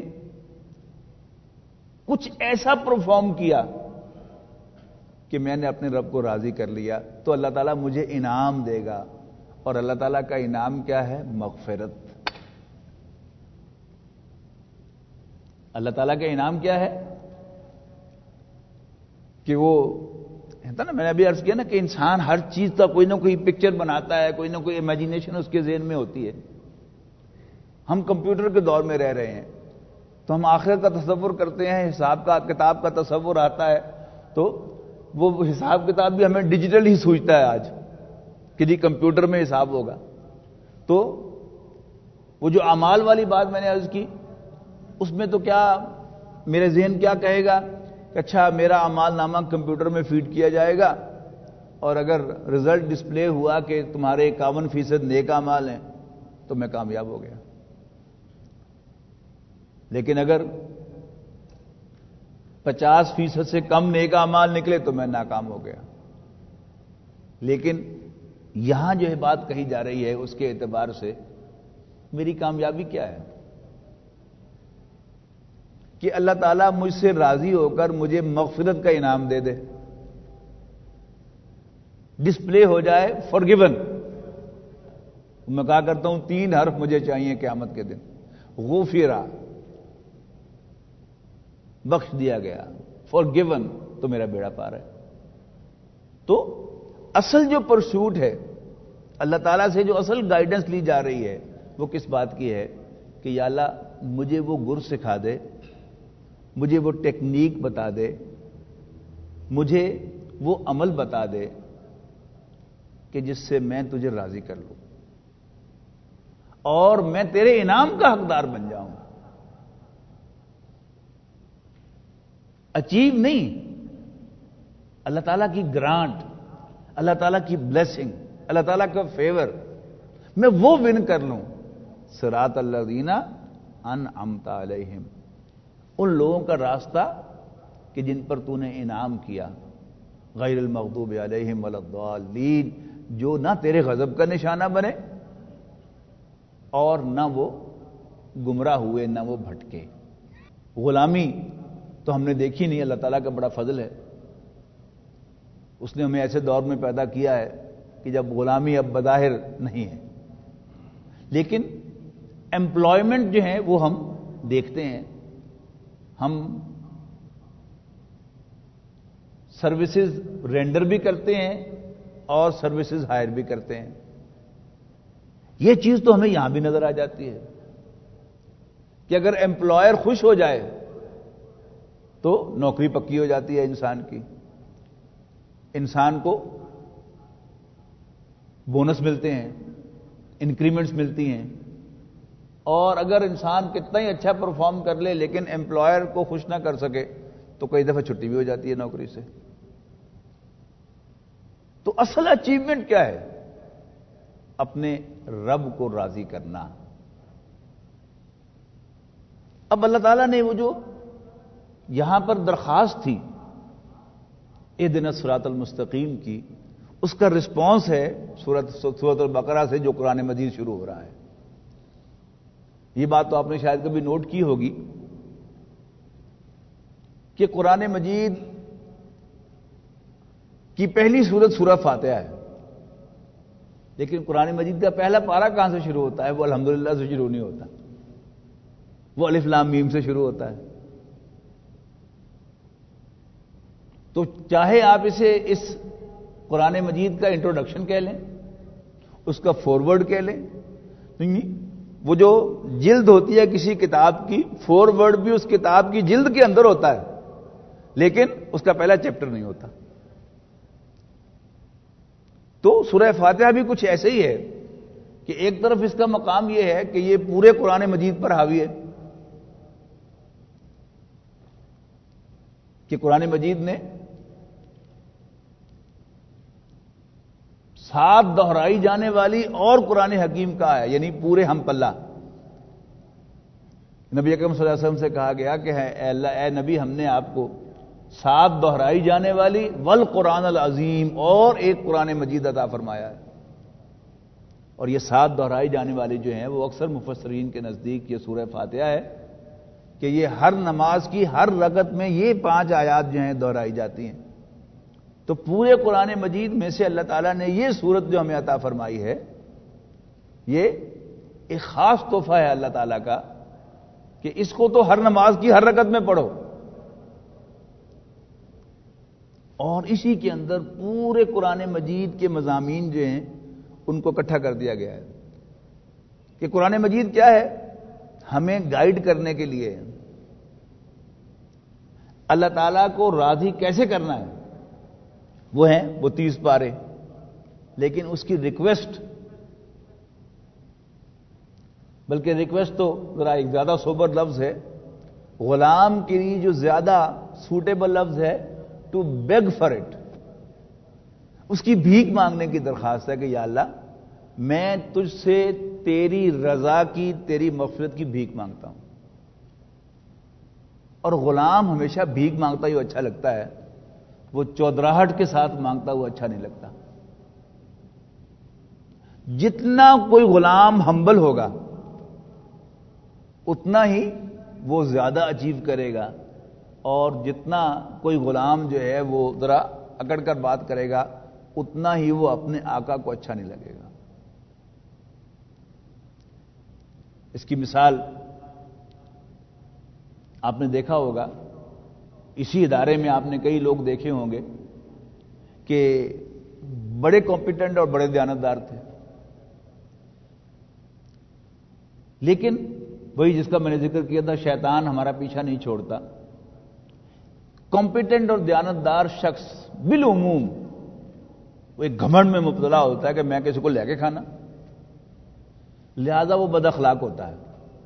کچھ ایسا پرفارم کیا کہ میں نے اپنے رب کو راضی کر لیا تو اللہ تعالیٰ مجھے انعام دے گا. اور اللہ تعالیٰ کا انعام کیا ہے؟ مغفرت. اللہ تعالیٰ کا انعام کیا ہے کہ وہ ہے نا، میں نے ابھی عرض کیا نا کہ انسان ہر چیز کا کوئی نہ کوئی پکچر بناتا ہے، کوئی نہ کوئی امیجینیشن اس کے ذہن میں ہوتی ہے. ہم کمپیوٹر کے دور میں رہ رہے ہیں تو ہم آخرت کا تصور کرتے ہیں، حساب کا کتاب کا تصور آتا ہے تو وہ حساب کتاب بھی ہمیں ڈیجیٹل ہی سوچتا ہے آج کہ جی کمپیوٹر میں حساب ہوگا. تو وہ جو اعمال والی بات میں نے عرض کی، اس میں تو کیا میرے ذہن کیا کہے گا کہ اچھا میرا اعمال نامہ کمپیوٹر میں فیڈ کیا جائے گا، اور اگر رزلٹ ڈسپلے ہوا کہ تمہارے اکاون فیصد نیک اعمال ہیں تو میں کامیاب ہو گیا. لیکن اگر پچاس فیصد سے کم نیک اعمال نکلے تو میں ناکام ہو گیا. لیکن یہاں جو ہے بات کہی جا رہی ہے اس کے اعتبار سے میری کامیابی کیا ہے کہ اللہ تعالیٰ مجھ سے راضی ہو کر مجھے مغفرت کا انعام دے دے، ڈسپلے ہو جائے فارگیون. میں کہا کرتا ہوں تین حرف مجھے چاہیے قیامت کے دن، غفرا بخش دیا گیا، فارگیون تو میرا بیڑا پار ہے. تو اصل جو پرسوٹ ہے اللہ تعالیٰ سے، جو اصل گائیڈنس لی جا رہی ہے وہ کس بات کی ہے کہ یا اللہ مجھے وہ گر سکھا دے، مجھے وہ ٹیکنیک بتا دے، مجھے وہ عمل بتا دے کہ جس سے میں تجھے راضی کر لوں اور میں تیرے انعام کا حقدار بن جاؤں. اچیو نہیں، اللہ تعالیٰ کی گرانٹ، اللہ تعالیٰ کی بلیسنگ، اللہ تعالیٰ کا فیور، میں وہ ون کر لوں. صراط الذین انعمت علیہم، ان لوگوں کا راستہ کہ جن پر تو نے انعام کیا، غیر المغضوب علیہم ولا الضالین، جو نہ تیرے غضب کا نشانہ بنے اور نہ وہ گمراہ ہوئے، نہ وہ بھٹکے. غلامی تو ہم نے دیکھی نہیں، اللہ تعالیٰ کا بڑا فضل ہے، اس نے ہمیں ایسے دور میں پیدا کیا ہے کہ جب غلامی اب بظاہر نہیں ہے. لیکن ایمپلائمنٹ جو ہیں وہ ہم دیکھتے ہیں، ہم سروسز رینڈر بھی کرتے ہیں اور سروسز ہائر بھی کرتے ہیں. یہ چیز تو ہمیں یہاں بھی نظر آ جاتی ہے کہ اگر ایمپلائر خوش ہو جائے تو نوکری پکی ہو جاتی ہے انسان کی، انسان کو بونس ملتے ہیں، انکریمنٹس ملتی ہیں. اور اگر انسان کتنا ہی اچھا پرفارم کر لے لیکن ایمپلائر کو خوش نہ کر سکے تو کئی دفعہ چھٹی بھی ہو جاتی ہے نوکری سے. تو اصل اچیومنٹ کیا ہے؟ اپنے رب کو راضی کرنا. اب اللہ تعالیٰ نے وہ جو یہاں پر درخواست تھی اہدنا الصراط المستقیم کی، اس کا رسپانس ہے سورۃ سورۃ البقرہ سے جو قرآن مجید شروع ہو رہا ہے. یہ بات تو آپ نے شاید کبھی نوٹ کی ہوگی کہ قرآن مجید کی پہلی سورت سورہ فاتحہ ہے، لیکن قرآن مجید کا پہلا پارہ کہاں سے شروع ہوتا ہے؟ وہ الحمدللہ سے شروع نہیں ہوتا، وہ الف لام میم سے شروع ہوتا ہے. تو چاہے آپ اسے اس قرآن مجید کا انٹروڈکشن کہہ لیں، اس کا فارورڈ کہہ لیں، وہ جو جلد ہوتی ہے کسی کتاب کی، فارورڈ بھی اس کتاب کی جلد کے اندر ہوتا ہے لیکن اس کا پہلا چیپٹر نہیں ہوتا. تو سورہ فاتحہ بھی کچھ ایسے ہی ہے کہ ایک طرف اس کا مقام یہ ہے کہ یہ پورے قرآن مجید پر حاوی ہے، کہ قرآن مجید نے ساتھ دہرائی جانے والی اور قرآن حکیم کا ہے، یعنی پورے ہم پلہ. نبی اکرم صلی اللہ علیہ وسلم سے کہا گیا کہ اے اللہ، اے نبی، ہم نے آپ کو ساتھ دہرائی جانے والی والقرآن العظیم اور ایک قرآن مجید عطا فرمایا ہے. اور یہ ساتھ دہرائی جانے والی جو ہیں وہ اکثر مفسرین کے نزدیک یہ سورہ فاتحہ ہے کہ یہ ہر نماز کی ہر رکعت میں یہ پانچ آیات جو ہیں دہرائی جاتی ہیں. تو پورے قرآن مجید میں سے اللہ تعالیٰ نے یہ سورت جو ہمیں عطا فرمائی ہے، یہ ایک خاص تحفہ ہے اللہ تعالیٰ کا کہ اس کو تو ہر نماز کی ہر رکعت میں پڑھو، اور اسی کے اندر پورے قرآن مجید کے مضامین جو ہیں ان کو اکٹھا کر دیا گیا ہے. کہ قرآن مجید کیا ہے؟ ہمیں گائیڈ کرنے کے لیے، اللہ تعالیٰ کو راضی کیسے کرنا ہے وہ ہیں وہ تیس پارے، لیکن اس کی ریکویسٹ، بلکہ ریکویسٹ تو ذرا ایک زیادہ سوبر لفظ ہے، غلام کے لیے جو زیادہ سوٹیبل لفظ ہے ٹو بیگ فار اٹ، اس کی بھیک مانگنے کی درخواست ہے کہ یا اللہ میں تجھ سے تیری رضا کی، تیری مغفرت کی بھیک مانگتا ہوں۔ اور غلام ہمیشہ بھیک مانگتا ہی اچھا لگتا ہے، وہ چودراہٹ کے ساتھ مانگتا ہوا اچھا نہیں لگتا۔ جتنا کوئی غلام ہمبل ہوگا اتنا ہی وہ زیادہ اچیو کرے گا، اور جتنا کوئی غلام جو ہے وہ ذرا اکڑ کر بات کرے گا اتنا ہی وہ اپنے آقا کو اچھا نہیں لگے گا۔ اس کی مثال آپ نے دیکھا ہوگا، اسی ادارے میں آپ نے کئی لوگ دیکھے ہوں گے کہ بڑے کمپیٹنٹ اور بڑے دیانتدار تھے، لیکن وہی جس کا میں نے ذکر کیا تھا، شیطان ہمارا پیچھا نہیں چھوڑتا۔ کمپیٹنٹ اور دیانتدار شخص بالعموم وہ ایک گھمنڈ میں مبتلا ہوتا ہے کہ میں کسی کو لے کے کھانا، لہذا وہ بد اخلاق ہوتا ہے،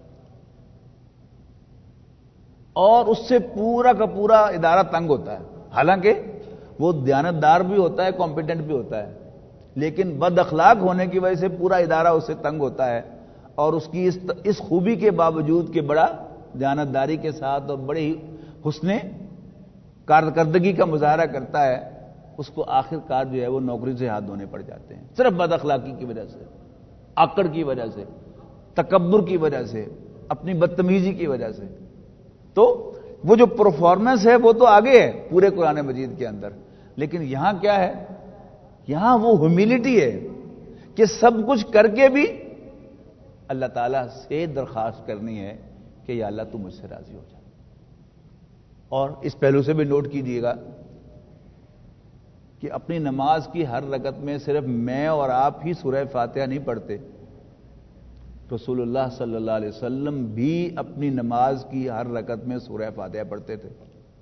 اور اس سے پورا کا پورا ادارہ تنگ ہوتا ہے۔ حالانکہ وہ دیانتدار بھی ہوتا ہے، کمپیٹنٹ بھی ہوتا ہے، لیکن بد اخلاق ہونے کی وجہ سے پورا ادارہ اس سے تنگ ہوتا ہے، اور اس کی اس اس خوبی کے باوجود کہ بڑا دیانتداری کے ساتھ اور بڑے ہی حسن کارکردگی کا مظاہرہ کرتا ہے، اس کو آخر کار جو ہے وہ نوکری سے ہاتھ دھونے پڑ جاتے ہیں، صرف بد اخلاقی کی وجہ سے، آکڑ کی وجہ سے، تکبر کی وجہ سے، اپنی بدتمیزی کی وجہ سے۔ تو وہ جو پرفارمنس ہے وہ تو آگے ہے پورے قرآن مجید کے اندر، لیکن یہاں کیا ہے؟ یہاں وہ ہیوملٹی ہے کہ سب کچھ کر کے بھی اللہ تعالیٰ سے درخواست کرنی ہے کہ یا اللہ تو مجھ سے راضی ہو جا۔ اور اس پہلو سے بھی نوٹ کیجیے گا کہ اپنی نماز کی ہر رکعت میں صرف میں اور آپ ہی سورہ فاتحہ نہیں پڑھتے، رسول اللہ صلی اللہ علیہ وسلم بھی اپنی نماز کی ہر رکعت میں سورہ فاتحہ پڑھتے تھے۔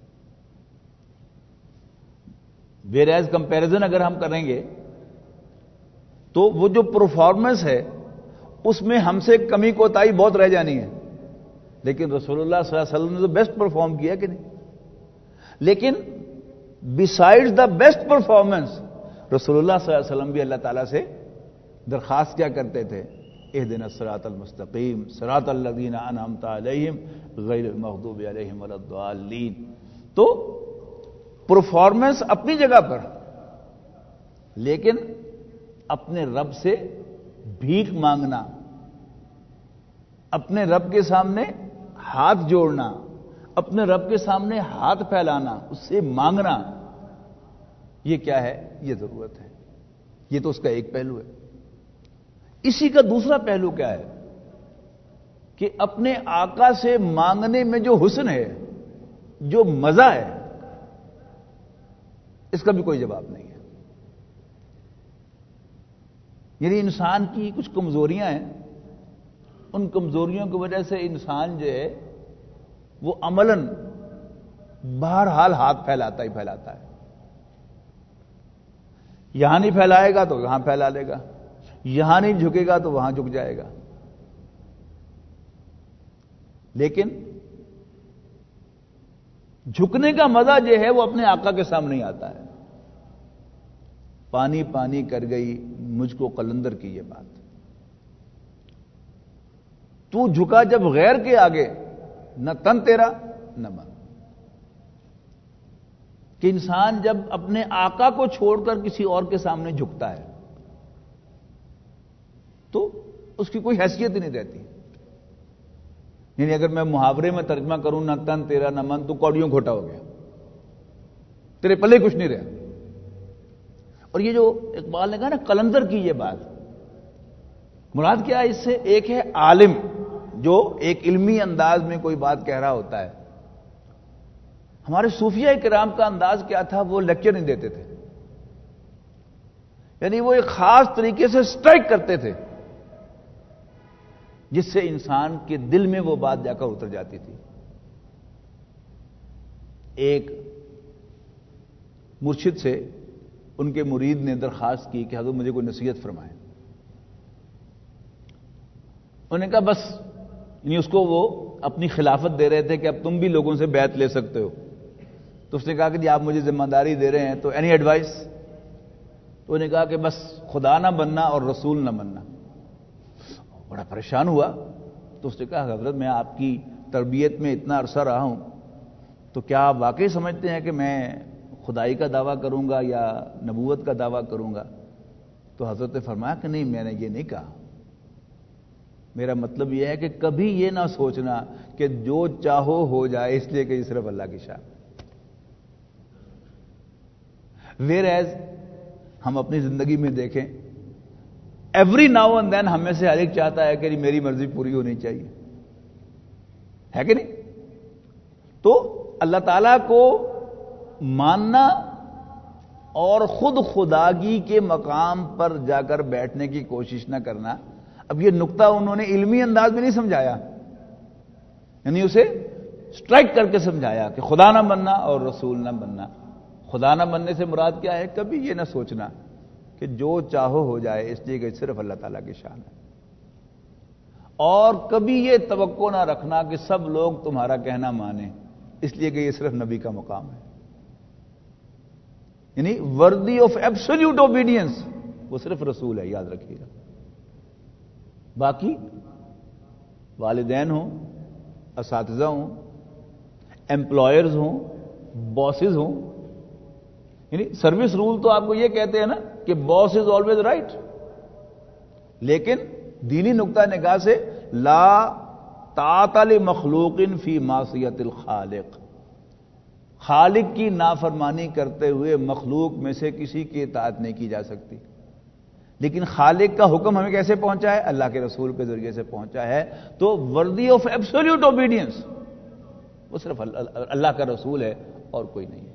ویئر کمپیریزن اگر ہم کریں گے تو وہ جو پرفارمنس ہے اس میں ہم سے کمی کوتاہی بہت رہ جانی ہے، لیکن رسول اللہ صلی اللہ علیہ وسلم نے تو بیسٹ پرفارم کیا کہ نہیں؟ لیکن بیسائڈ دا بیسٹ پرفارمنس رسول اللہ صلی اللہ علیہ وسلم بھی اللہ تعالیٰ سے درخواست کیا کرتے تھے؟ اہدنا الصراط المستقیم صراط الذین انعمت علیہم غیر المغضوب علیہم ولا الضالین۔ تو پرفارمنس اپنی جگہ پر، لیکن اپنے رب سے بھیک مانگنا، اپنے رب کے سامنے ہاتھ جوڑنا، اپنے رب کے سامنے ہاتھ پھیلانا، اس سے مانگنا، یہ کیا ہے؟ یہ ضرورت ہے۔ یہ تو اس کا ایک پہلو ہے۔ اسی کا دوسرا پہلو کیا ہے کہ اپنے آقا سے مانگنے میں جو حسن ہے، جو مزہ ہے، اس کا بھی کوئی جواب نہیں ہے۔ یعنی انسان کی کچھ کمزوریاں ہیں، ان کمزوریوں کی وجہ سے انسان جو ہے وہ عملاً بہرحال ہاتھ پھیلاتا ہی پھیلاتا ہے۔ یہاں نہیں پھیلائے گا تو یہاں پھیلا لے گا، یہاں نہیں جھکے گا تو وہاں جھک جائے گا۔ لیکن جھکنے کا مزہ جو ہے وہ اپنے آقا کے سامنے ہی آتا ہے۔ پانی پانی کر گئی مجھ کو قلندر کی یہ بات، تو جھکا جب غیر کے آگے، نہ تن تیرا نہ من۔ کہ انسان جب اپنے آقا کو چھوڑ کر کسی اور کے سامنے جھکتا ہے تو اس کی کوئی حیثیت ہی نہیں رہتی۔ یعنی اگر میں محاورے میں ترجمہ کروں، نہ تن تیرا نہ من، تو کوڑیوں گھوٹا ہو گیا، تیرے پلے کچھ نہیں رہا۔ اور یہ جو اقبال نے کہا نا قلندر کی یہ بات، مراد کیا ہے اس سے؟ ایک ہے عالم جو ایک علمی انداز میں کوئی بات کہہ رہا ہوتا ہے۔ ہمارے صوفیہ کرام کا انداز کیا تھا؟ وہ لیکچر نہیں دیتے تھے، یعنی وہ ایک خاص طریقے سے سٹرائک کرتے تھے جس سے انسان کے دل میں وہ بات جا کر اتر جاتی تھی۔ ایک مرشد سے ان کے مرید نے درخواست کی کہ حضرت مجھے کوئی نصیحت فرمائیں. انہوں نے کہا بس، یعنی اس کو وہ اپنی خلافت دے رہے تھے کہ اب تم بھی لوگوں سے بیعت لے سکتے ہو. تو اس نے کہا کہ جی آپ مجھے ذمہ داری دے رہے ہیں تو اینی ایڈوائس؟ تو انہوں نے کہا کہ بس خدا نہ بننا اور رسول نہ بننا. بڑا پریشان ہوا. تو اس نے کہا حضرت میں آپ کی تربیت میں اتنا عرصہ رہا ہوں، تو کیا آپ واقعی سمجھتے ہیں کہ میں خدائی کا دعویٰ کروں گا یا نبوت کا دعویٰ کروں گا؟ تو حضرت نے فرمایا کہ نہیں، میں نے یہ نہیں کہا. میرا مطلب یہ ہے کہ کبھی یہ نہ سوچنا کہ جو چاہو ہو جائے، اس لیے کہ یہ صرف اللہ کی شان. ویئر ایز ہم اپنی زندگی میں دیکھیں، ایوری ناؤ اینڈ دین ہم میں سے ہر ایک چاہتا ہے کہ میری مرضی پوری ہونی چاہیے، ہے کہ نہیں؟ تو اللہ تعالیٰ کو ماننا اور خود خداگی کے مقام پر جا کر بیٹھنے کی کوشش نہ کرنا. اب یہ نقطہ انہوں نے علمی انداز میں نہیں سمجھایا، یعنی اسے سٹرائک کر کے سمجھایا کہ خدا نہ بننا اور رسول نہ بننا. خدا نہ بننے سے مراد کیا ہے؟ کبھی یہ نہ سوچنا کہ جو چاہو ہو جائے، اس لیے کہ صرف اللہ تعالیٰ کی شان ہے. اور کبھی یہ توقع نہ رکھنا کہ سب لوگ تمہارا کہنا مانیں، اس لیے کہ یہ صرف نبی کا مقام ہے. یعنی worthy of absolute obedience وہ صرف رسول ہے، یاد رکھیے گا. باقی والدین ہوں، اساتذہ ہوں، امپلائرز ہوں، باسز ہوں، یعنی سروس رول تو آپ کو یہ کہتے ہیں نا کہ باس از آلویز رائٹ، لیکن دینی نقطہ نگاہ سے لا طاعت لمخلوق فی معصیت الخالق، خالق کی نافرمانی کرتے ہوئے مخلوق میں سے کسی کی اطاعت نہیں کی جا سکتی. لیکن خالق کا حکم ہمیں کیسے پہنچا ہے؟ اللہ کے رسول کے ذریعے سے پہنچا ہے. تو وردی آف ایبسولوٹ اوبیڈینس وہ صرف اللہ کا رسول ہے اور کوئی نہیں ہے.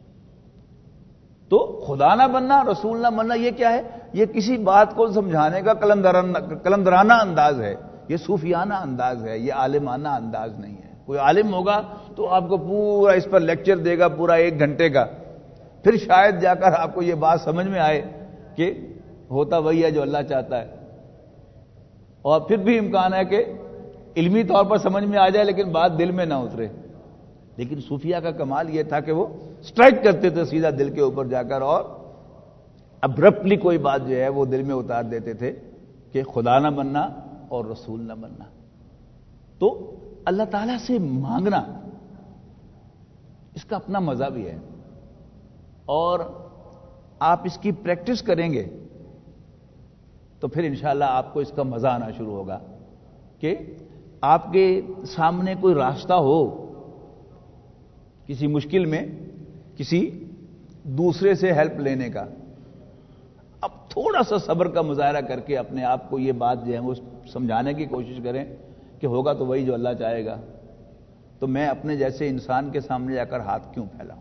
تو خدا نہ بننا، رسول نہ بننا، یہ کیا ہے؟ یہ کسی بات کو سمجھانے کا کلندرانہ انداز ہے، یہ صوفیانہ انداز ہے، یہ عالمانہ انداز نہیں ہے. کوئی عالم ہوگا تو آپ کو پورا اس پر لیکچر دے گا پورا ایک گھنٹے کا، پھر شاید جا کر آپ کو یہ بات سمجھ میں آئے کہ ہوتا وہی ہے جو اللہ چاہتا ہے. اور پھر بھی امکان ہے کہ علمی طور پر سمجھ میں آ جائے لیکن بات دل میں نہ اترے. لیکن صوفیہ کا کمال یہ تھا کہ وہ سٹرائک کرتے تھے سیدھا دل کے اوپر جا کر، اور ابرپٹلی کوئی بات جو ہے وہ دل میں اتار دیتے تھے کہ خدا نہ بننا اور رسول نہ بننا. تو اللہ تعالیٰ سے مانگنا اس کا اپنا مزہ بھی ہے، اور آپ اس کی پریکٹس کریں گے تو پھر انشاءاللہ آپ کو اس کا مزہ آنا شروع ہوگا کہ آپ کے سامنے کوئی راستہ ہو کسی مشکل میں کسی دوسرے سے ہیلپ لینے کا. اب تھوڑا سا صبر کا مظاہرہ کر کے اپنے آپ کو یہ بات جو ہے وہ سمجھانے کی کوشش کریں کہ ہوگا تو وہی جو اللہ چاہے گا، تو میں اپنے جیسے انسان کے سامنے جا کر ہاتھ کیوں پھیلاؤں؟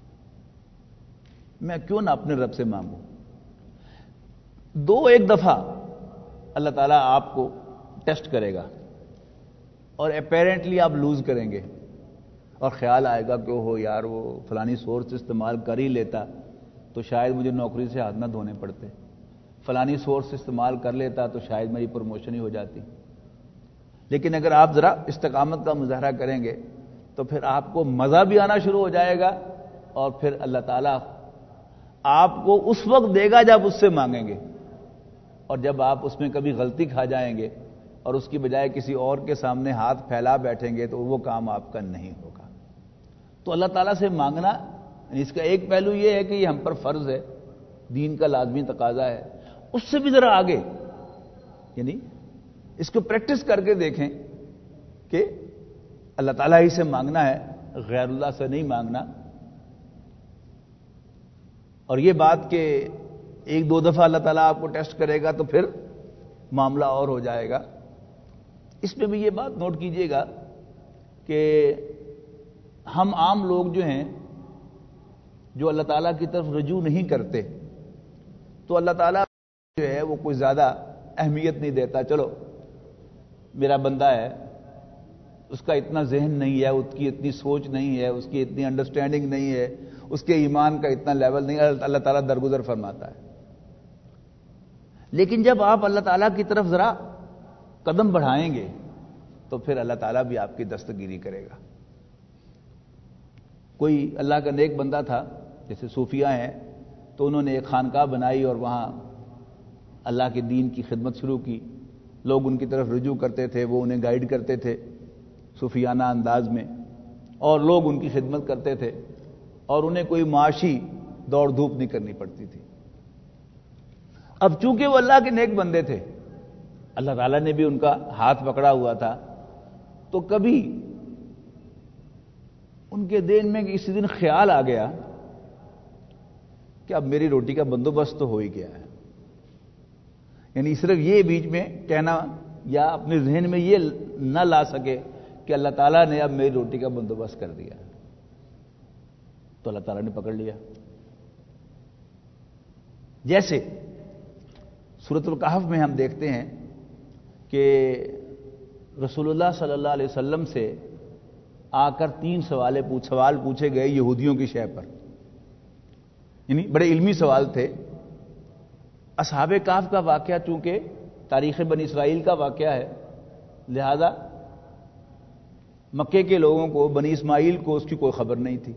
میں کیوں نہ اپنے رب سے مانگوں؟ دو ایک دفعہ اللہ تعالیٰ آپ کو ٹیسٹ کرے گا اور اپیرنٹلی آپ لوز کریں گے اور خیال آئے گا کہ ہو یار وہ فلانی سورس استعمال کر ہی لیتا تو شاید مجھے نوکری سے ہاتھ نہ دھونے پڑتے، فلانی سورس استعمال کر لیتا تو شاید میری پروموشن ہی ہو جاتی. لیکن اگر آپ ذرا استقامت کا مظاہرہ کریں گے تو پھر آپ کو مزہ بھی آنا شروع ہو جائے گا، اور پھر اللہ تعالیٰ آپ کو اس وقت دے گا جب اس سے مانگیں گے. اور جب آپ اس میں کبھی غلطی کھا جائیں گے اور اس کی بجائے کسی اور کے سامنے ہاتھ پھیلا بیٹھیں گے تو وہ کام آپ کا نہیں ہوگا. تو اللہ تعالیٰ سے مانگنا، اس کا ایک پہلو یہ ہے کہ یہ ہم پر فرض ہے، دین کا لازمی تقاضا ہے. اس سے بھی ذرا آگے یعنی اس کو پریکٹس کر کے دیکھیں کہ اللہ تعالیٰ ہی سے مانگنا ہے، غیر اللہ سے نہیں مانگنا. اور یہ بات کہ ایک دو دفعہ اللہ تعالیٰ آپ کو ٹیسٹ کرے گا تو پھر معاملہ اور ہو جائے گا. اس میں بھی یہ بات نوٹ کیجئے گا کہ ہم عام لوگ جو ہیں جو اللہ تعالیٰ کی طرف رجوع نہیں کرتے تو اللہ تعالیٰ جو ہے وہ کوئی زیادہ اہمیت نہیں دیتا. چلو میرا بندہ ہے، اس کا اتنا ذہن نہیں ہے، اس کی اتنی سوچ نہیں ہے، اس کی اتنی انڈرسٹینڈنگ نہیں ہے، اس کے ایمان کا اتنا لیول نہیں ہے، اللہ تعالیٰ درگزر فرماتا ہے۔ لیکن جب آپ اللہ تعالیٰ کی طرف ذرا قدم بڑھائیں گے تو پھر اللہ تعالیٰ بھی آپ کی دستگیری کرے گا۔ کوئی اللہ کا نیک بندہ تھا، جیسے صوفیہ ہیں، تو انہوں نے ایک خانقاہ بنائی اور وہاں اللہ کے دین کی خدمت شروع کی۔ لوگ ان کی طرف رجوع کرتے تھے، وہ انہیں گائیڈ کرتے تھے صوفیانہ انداز میں، اور لوگ ان کی خدمت کرتے تھے، اور انہیں کوئی معاشی دوڑ دھوپ نہیں کرنی پڑتی تھی۔ اب چونکہ وہ اللہ کے نیک بندے تھے، اللہ تعالیٰ نے بھی ان کا ہاتھ پکڑا ہوا تھا، تو کبھی ان کے دین میں کسی دن خیال آ گیا کہ اب میری روٹی کا بندوبست تو ہو ہی گیا ہے۔ یعنی صرف یہ بیچ میں کہنا یا اپنے ذہن میں یہ نہ لا سکے کہ اللہ تعالیٰ نے اب میری روٹی کا بندوبست کر دیا، تو اللہ تعالیٰ نے پکڑ لیا۔ جیسے سورۃ الکہف میں ہم دیکھتے ہیں کہ رسول اللہ صلی اللہ علیہ وسلم سے آ کر تین سوالے پوچھ سوال پوچھے گئے یہودیوں کی شے پر، یعنی بڑے علمی سوال تھے۔ اصحاب کہف کا واقعہ چونکہ تاریخ بنی اسرائیل کا واقعہ ہے، لہذا مکے کے لوگوں کو، بنی اسماعیل کو اس کی کوئی خبر نہیں تھی۔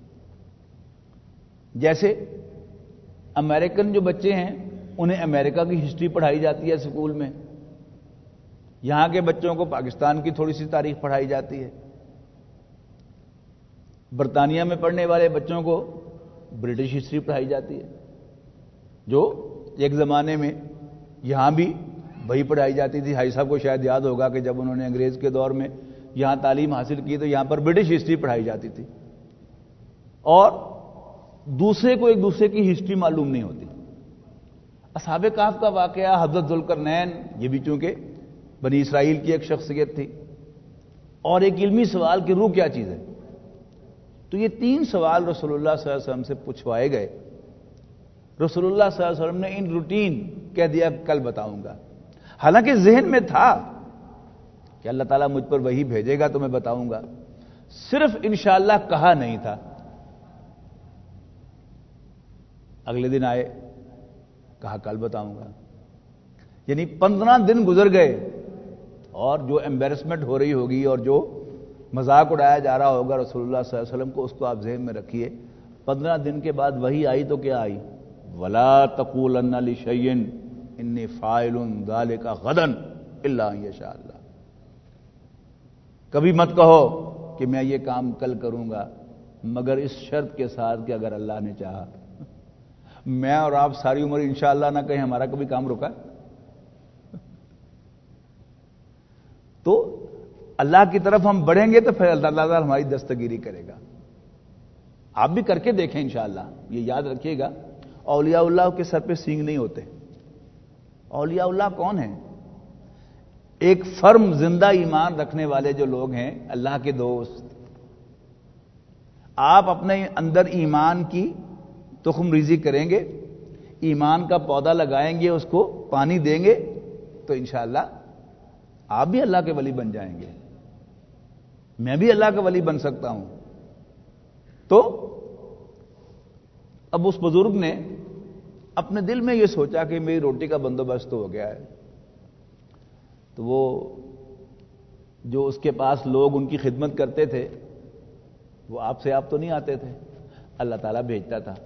جیسے امریکن جو بچے ہیں انہیں امریکہ کی ہسٹری پڑھائی جاتی ہے اسکول میں، یہاں کے بچوں کو پاکستان کی تھوڑی سی تاریخ پڑھائی جاتی ہے، برطانیہ میں پڑھنے والے بچوں کو برٹش ہسٹری پڑھائی جاتی ہے، جو ایک زمانے میں یہاں بھی وہی پڑھائی جاتی تھی۔ حاجی صاحب کو شاید یاد ہوگا کہ جب انہوں نے انگریز کے دور میں یہاں تعلیم حاصل کی تو یہاں پر برٹش ہسٹری پڑھائی جاتی تھی، اور دوسرے کو ایک دوسرے کی ہسٹری معلوم نہیں ہوتی۔ اصحاب کہف کا واقعہ، حضرت ذوالقرنین، یہ بھی چونکہ بنی اسرائیل کی ایک شخصیت تھی، اور ایک علمی سوال کی روح کیا چیز ہے، تو یہ تین سوال رسول اللہ صلی اللہ علیہ وسلم سے پوچھوائے گئے۔ رسول اللہ صلی اللہ علیہ وسلم نے ان روٹین کہہ دیا کل بتاؤں گا، حالانکہ ذہن میں تھا کہ اللہ تعالیٰ مجھ پر وہی بھیجے گا تو میں بتاؤں گا، صرف انشاءاللہ کہا نہیں تھا۔ اگلے دن آئے، کہا کل بتاؤں گا، یعنی پندرہ دن گزر گئے، اور جو ایمبیرسمنٹ ہو رہی ہوگی اور جو مذاق اڑایا جا رہا ہوگا رسول اللہ صلی اللہ علیہ وسلم کو، اس کو آپ ذہن میں رکھیے۔ پندرہ دن کے بعد وہی آئی تو کیا آئی؟ وَلَا تَقُولَنَّ لِشَيْءٍ إِنِّي فَاعِلٌ ذَلِكَ غَدًا إِلَّا أَن يَشَاءَ اللَّهُ، کبھی مت کہو کہ میں یہ کام کل کروں گا مگر اس شرط کے ساتھ کہ اگر اللہ نے چاہا۔ میں اور آپ ساری عمر انشاءاللہ نہ کہیں ہمارا کبھی کام رکا؟ تو اللہ کی طرف ہم بڑھیں گے تو پھر اللہ تعالیٰ ہماری دستگیری کرے گا۔ آپ بھی کر کے دیکھیں انشاءاللہ، یہ یاد رکھیے گا، اولیاء اللہ کے سر پہ سینگ نہیں ہوتے۔ اولیاء اللہ کون ہیں؟ ایک فرم زندہ ایمان رکھنے والے جو لوگ ہیں، اللہ کے دوست۔ آپ اپنے اندر ایمان کی تخم ریزی کریں گے، ایمان کا پودا لگائیں گے، اس کو پانی دیں گے، تو انشاءاللہ آپ بھی اللہ کے ولی بن جائیں گے، میں بھی اللہ کا ولی بن سکتا ہوں۔ تو اب اس بزرگ نے اپنے دل میں یہ سوچا کہ میری روٹی کا بندوبست ہو گیا ہے، تو وہ جو اس کے پاس لوگ ان کی خدمت کرتے تھے وہ آپ سے آپ تو نہیں آتے تھے، اللہ تعالیٰ بھیجتا تھا۔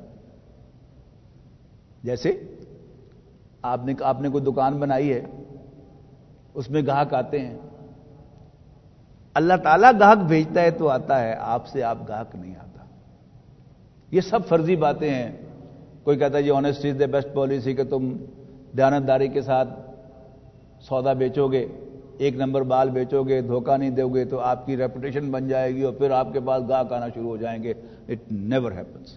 جیسے آپ نے آپ نے کوئی دکان بنائی ہے، اس میں گاہک آتے ہیں، اللہ تعالیٰ گاہک بھیجتا ہے تو آتا ہے، آپ سے آپ گاہک نہیں آتا۔ یہ سب فرضی باتیں ہیں۔ کوئی کہتا ہے یہ honesty is the best policy, کہ تم دیانتداری کے ساتھ سودا بیچو گے، ایک نمبر بال بیچو گے، دھوکہ نہیں دو گے تو آپ کی ریپوٹیشن بن جائے گی اور پھر آپ کے پاس گاہک آنا شروع ہو جائیں گے۔ It never happens.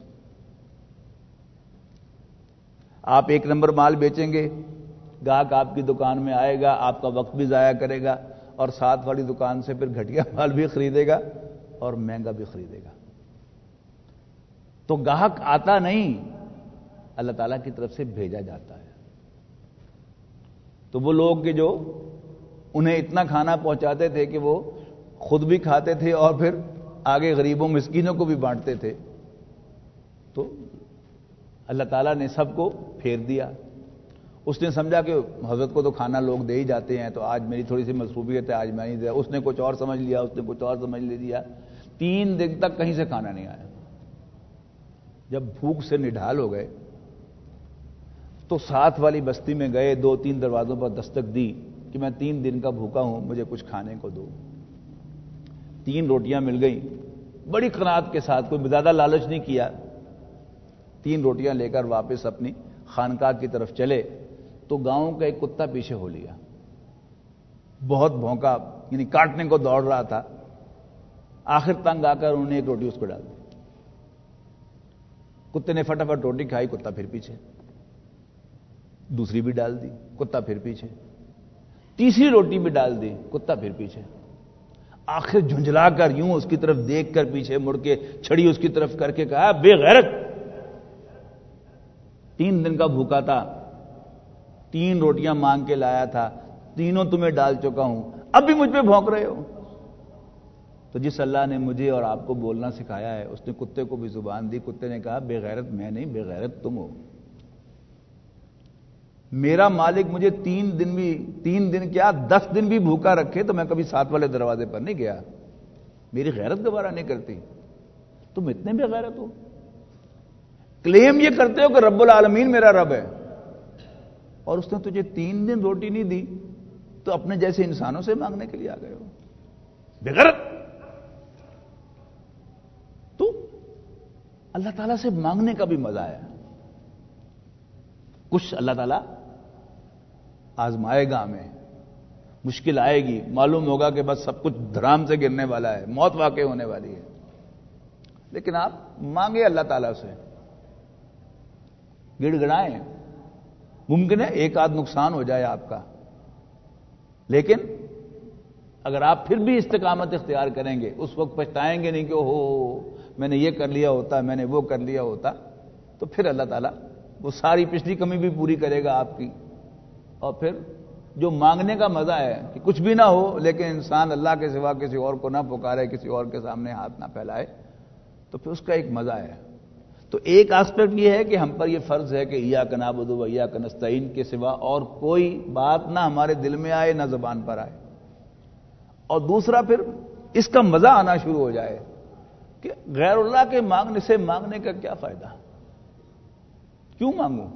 آپ ایک نمبر مال بیچیں گے، گاہک آپ کی دکان میں آئے گا، آپ کا وقت بھی ضائع کرے گا، اور ساتھ والی دکان سے پھر گھٹیا مال بھی خریدے گا اور مہنگا بھی خریدے گا۔ تو گاہک آتا نہیں، اللہ تعالیٰ کی طرف سے بھیجا جاتا ہے۔ تو وہ لوگ کہ جو انہیں اتنا کھانا پہنچاتے تھے کہ وہ خود بھی کھاتے تھے اور پھر آگے غریبوں مسکینوں کو بھی بانٹتے تھے. تو اللہ تعالیٰ نے سب کو پھیر دیا. اس نے سمجھا کہ حضرت کو تو کھانا لوگ دے ہی جاتے ہیں، تو آج میری تھوڑی سی مصروفیت ہے، آج میں نہیں دیا. اس نے کچھ اور سمجھ لیا، اس نے کچھ اور سمجھ لیا. تین دن تک کہیں سے کھانا نہیں آیا. جب بھوک سے نڈھال ہو گئے تو ساتھ والی بستی میں گئے، دو تین دروازوں پر دستک دی کہ میں تین دن کا بھوکا ہوں، مجھے کچھ کھانے کو دو. تین روٹیاں مل گئیں بڑی قناعت کے ساتھ، کوئی زیادہ لالچ نہیں کیا. تین روٹیاں لے کر واپس اپنی خانقاہ کی طرف چلے تو گاؤں کا ایک کتا پیچھے ہو لیا، بہت بھونکا، یعنی کاٹنے کو دوڑ رہا تھا. آخر تنگ آ کر انہوں نے ایک روٹی اس کو ڈال دی. کتے نے فٹافٹ روٹی کھائی، کتا پھر پیچھے. دوسری بھی ڈال دی، کتا پھر پیچھے. تیسری روٹی بھی ڈال دی، کتا پھر پیچھے. آخر جھنجلا کر یوں اس کی طرف دیکھ کر پیچھے مڑ کے چھڑی اس کی طرف کر کے کہا، بے غیرت، تین دن کا بھوکا تھا، تین روٹیاں مانگ کے لایا تھا، تینوں تمہیں ڈال چکا ہوں، اب بھی مجھ پہ بھونک رہے ہو. تو جس اللہ نے مجھے اور آپ کو بولنا سکھایا ہے اس نے کتے کو بھی زبان دی. کتے نے کہا، بے غیرت میں نہیں، بے غیرت تم ہو. میرا مالک مجھے تین دن بھی تین دن کیا دس دن بھی بھوکا رکھے تو میں کبھی ساتھ والے دروازے پر نہیں گیا. میری غیرت گوارا نہیں کرتی. تم اتنے بے غیرت ہو، کلیم یہ کرتے ہو کہ رب العالمین میرا رب ہے، اور اس نے تجھے تین دن روٹی نہیں دی تو اپنے جیسے انسانوں سے مانگنے کے لیے آ گئے ہو. بے غیرت. تو اللہ تعالیٰ سے مانگنے کا بھی مزہ ہے. کچھ اللہ تعالیٰ آزمائے گا ہمیں، مشکل آئے گی، معلوم ہوگا کہ بس سب کچھ دھرام سے گرنے والا ہے، موت واقع ہونے والی ہے، لیکن آپ مانگے اللہ تعالیٰ سے، گڑ گڑائیں. ممکن ہے ایک آدھ نقصان ہو جائے آپ کا، لیکن اگر آپ پھر بھی استقامت اختیار کریں گے اس وقت پچھتائیں گے نہیں کہ اوہو میں نے یہ کر لیا ہوتا، میں نے وہ کر لیا ہوتا. تو پھر اللہ تعالیٰ وہ ساری پچھلی کمی بھی پوری کرے گا آپ کی. اور پھر جو مانگنے کا مزہ ہے کہ کچھ بھی نہ ہو لیکن انسان اللہ کے سوا کسی اور کو نہ پکارے، کسی اور کے سامنے ہاتھ نہ پھیلائے، تو پھر اس کا ایک مزہ ہے. تو ایک آسپیکٹ یہ ہے کہ ہم پر یہ فرض ہے کہ ایاک نعبد و ایاک نستعین کے سوا اور کوئی بات نہ ہمارے دل میں آئے نہ زبان پر آئے. اور دوسرا پھر اس کا مزہ آنا شروع ہو جائے کہ غیر اللہ کے مانگنے سے مانگنے کا کیا فائدہ، کیوں مانگوں،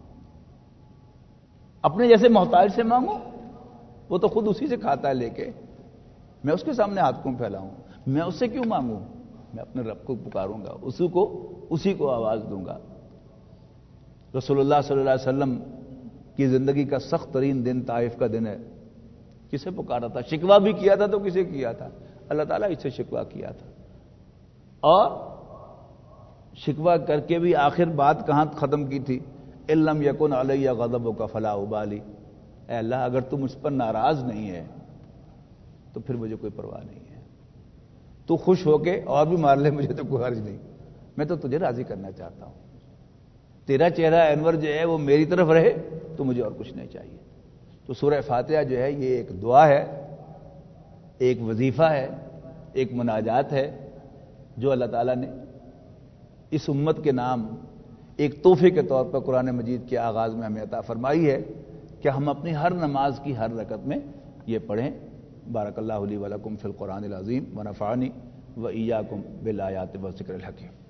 اپنے جیسے محتاج سے مانگوں، وہ تو خود اسی سے کھاتا ہے لے کے، میں اس کے سامنے ہاتھ کیوں پھیلاؤں، میں اس سے کیوں مانگوں، میں اپنے رب کو پکاروں گا، اسی کو اسی کو آواز دوں گا. رسول اللہ صلی اللہ علیہ وسلم کی زندگی کا سخت ترین دن طائف کا دن ہے. کسے پکارا تھا؟ شکوہ بھی کیا تھا تو کسے کیا تھا؟ اللہ تعالیٰ اس سے شکوہ کیا تھا. اور شکوہ کر کے بھی آخر بات کہاں ختم کی تھی؟ اِلَّمْ يَكُنْ عَلَيَّ غَضَبُكَ فَلَا أُبَالِي. اے اللہ اگر تم اس پر ناراض نہیں ہے تو پھر مجھے کوئی پرواہ نہیں ہے، تو خوش ہو کے اور بھی مار لے مجھے تو کوئی حرج نہیں، میں تو تجھے راضی کرنا چاہتا ہوں. تیرا چہرہ انور جو ہے وہ میری طرف رہے تو مجھے اور کچھ نہیں چاہیے. تو سورہ فاتحہ جو ہے یہ ایک دعا ہے، ایک وظیفہ ہے، ایک مناجات ہے جو اللہ تعالیٰ نے اس امت کے نام ایک تحفے کے طور پر قرآن مجید کے آغاز میں ہمیں عطا فرمائی ہے کہ ہم اپنی ہر نماز کی ہر رکعت میں یہ پڑھیں. بارک اللہ لی و لکم فی القرآن العظیم ونفعنی و ایاکم بالآیات والذکر الحکیم.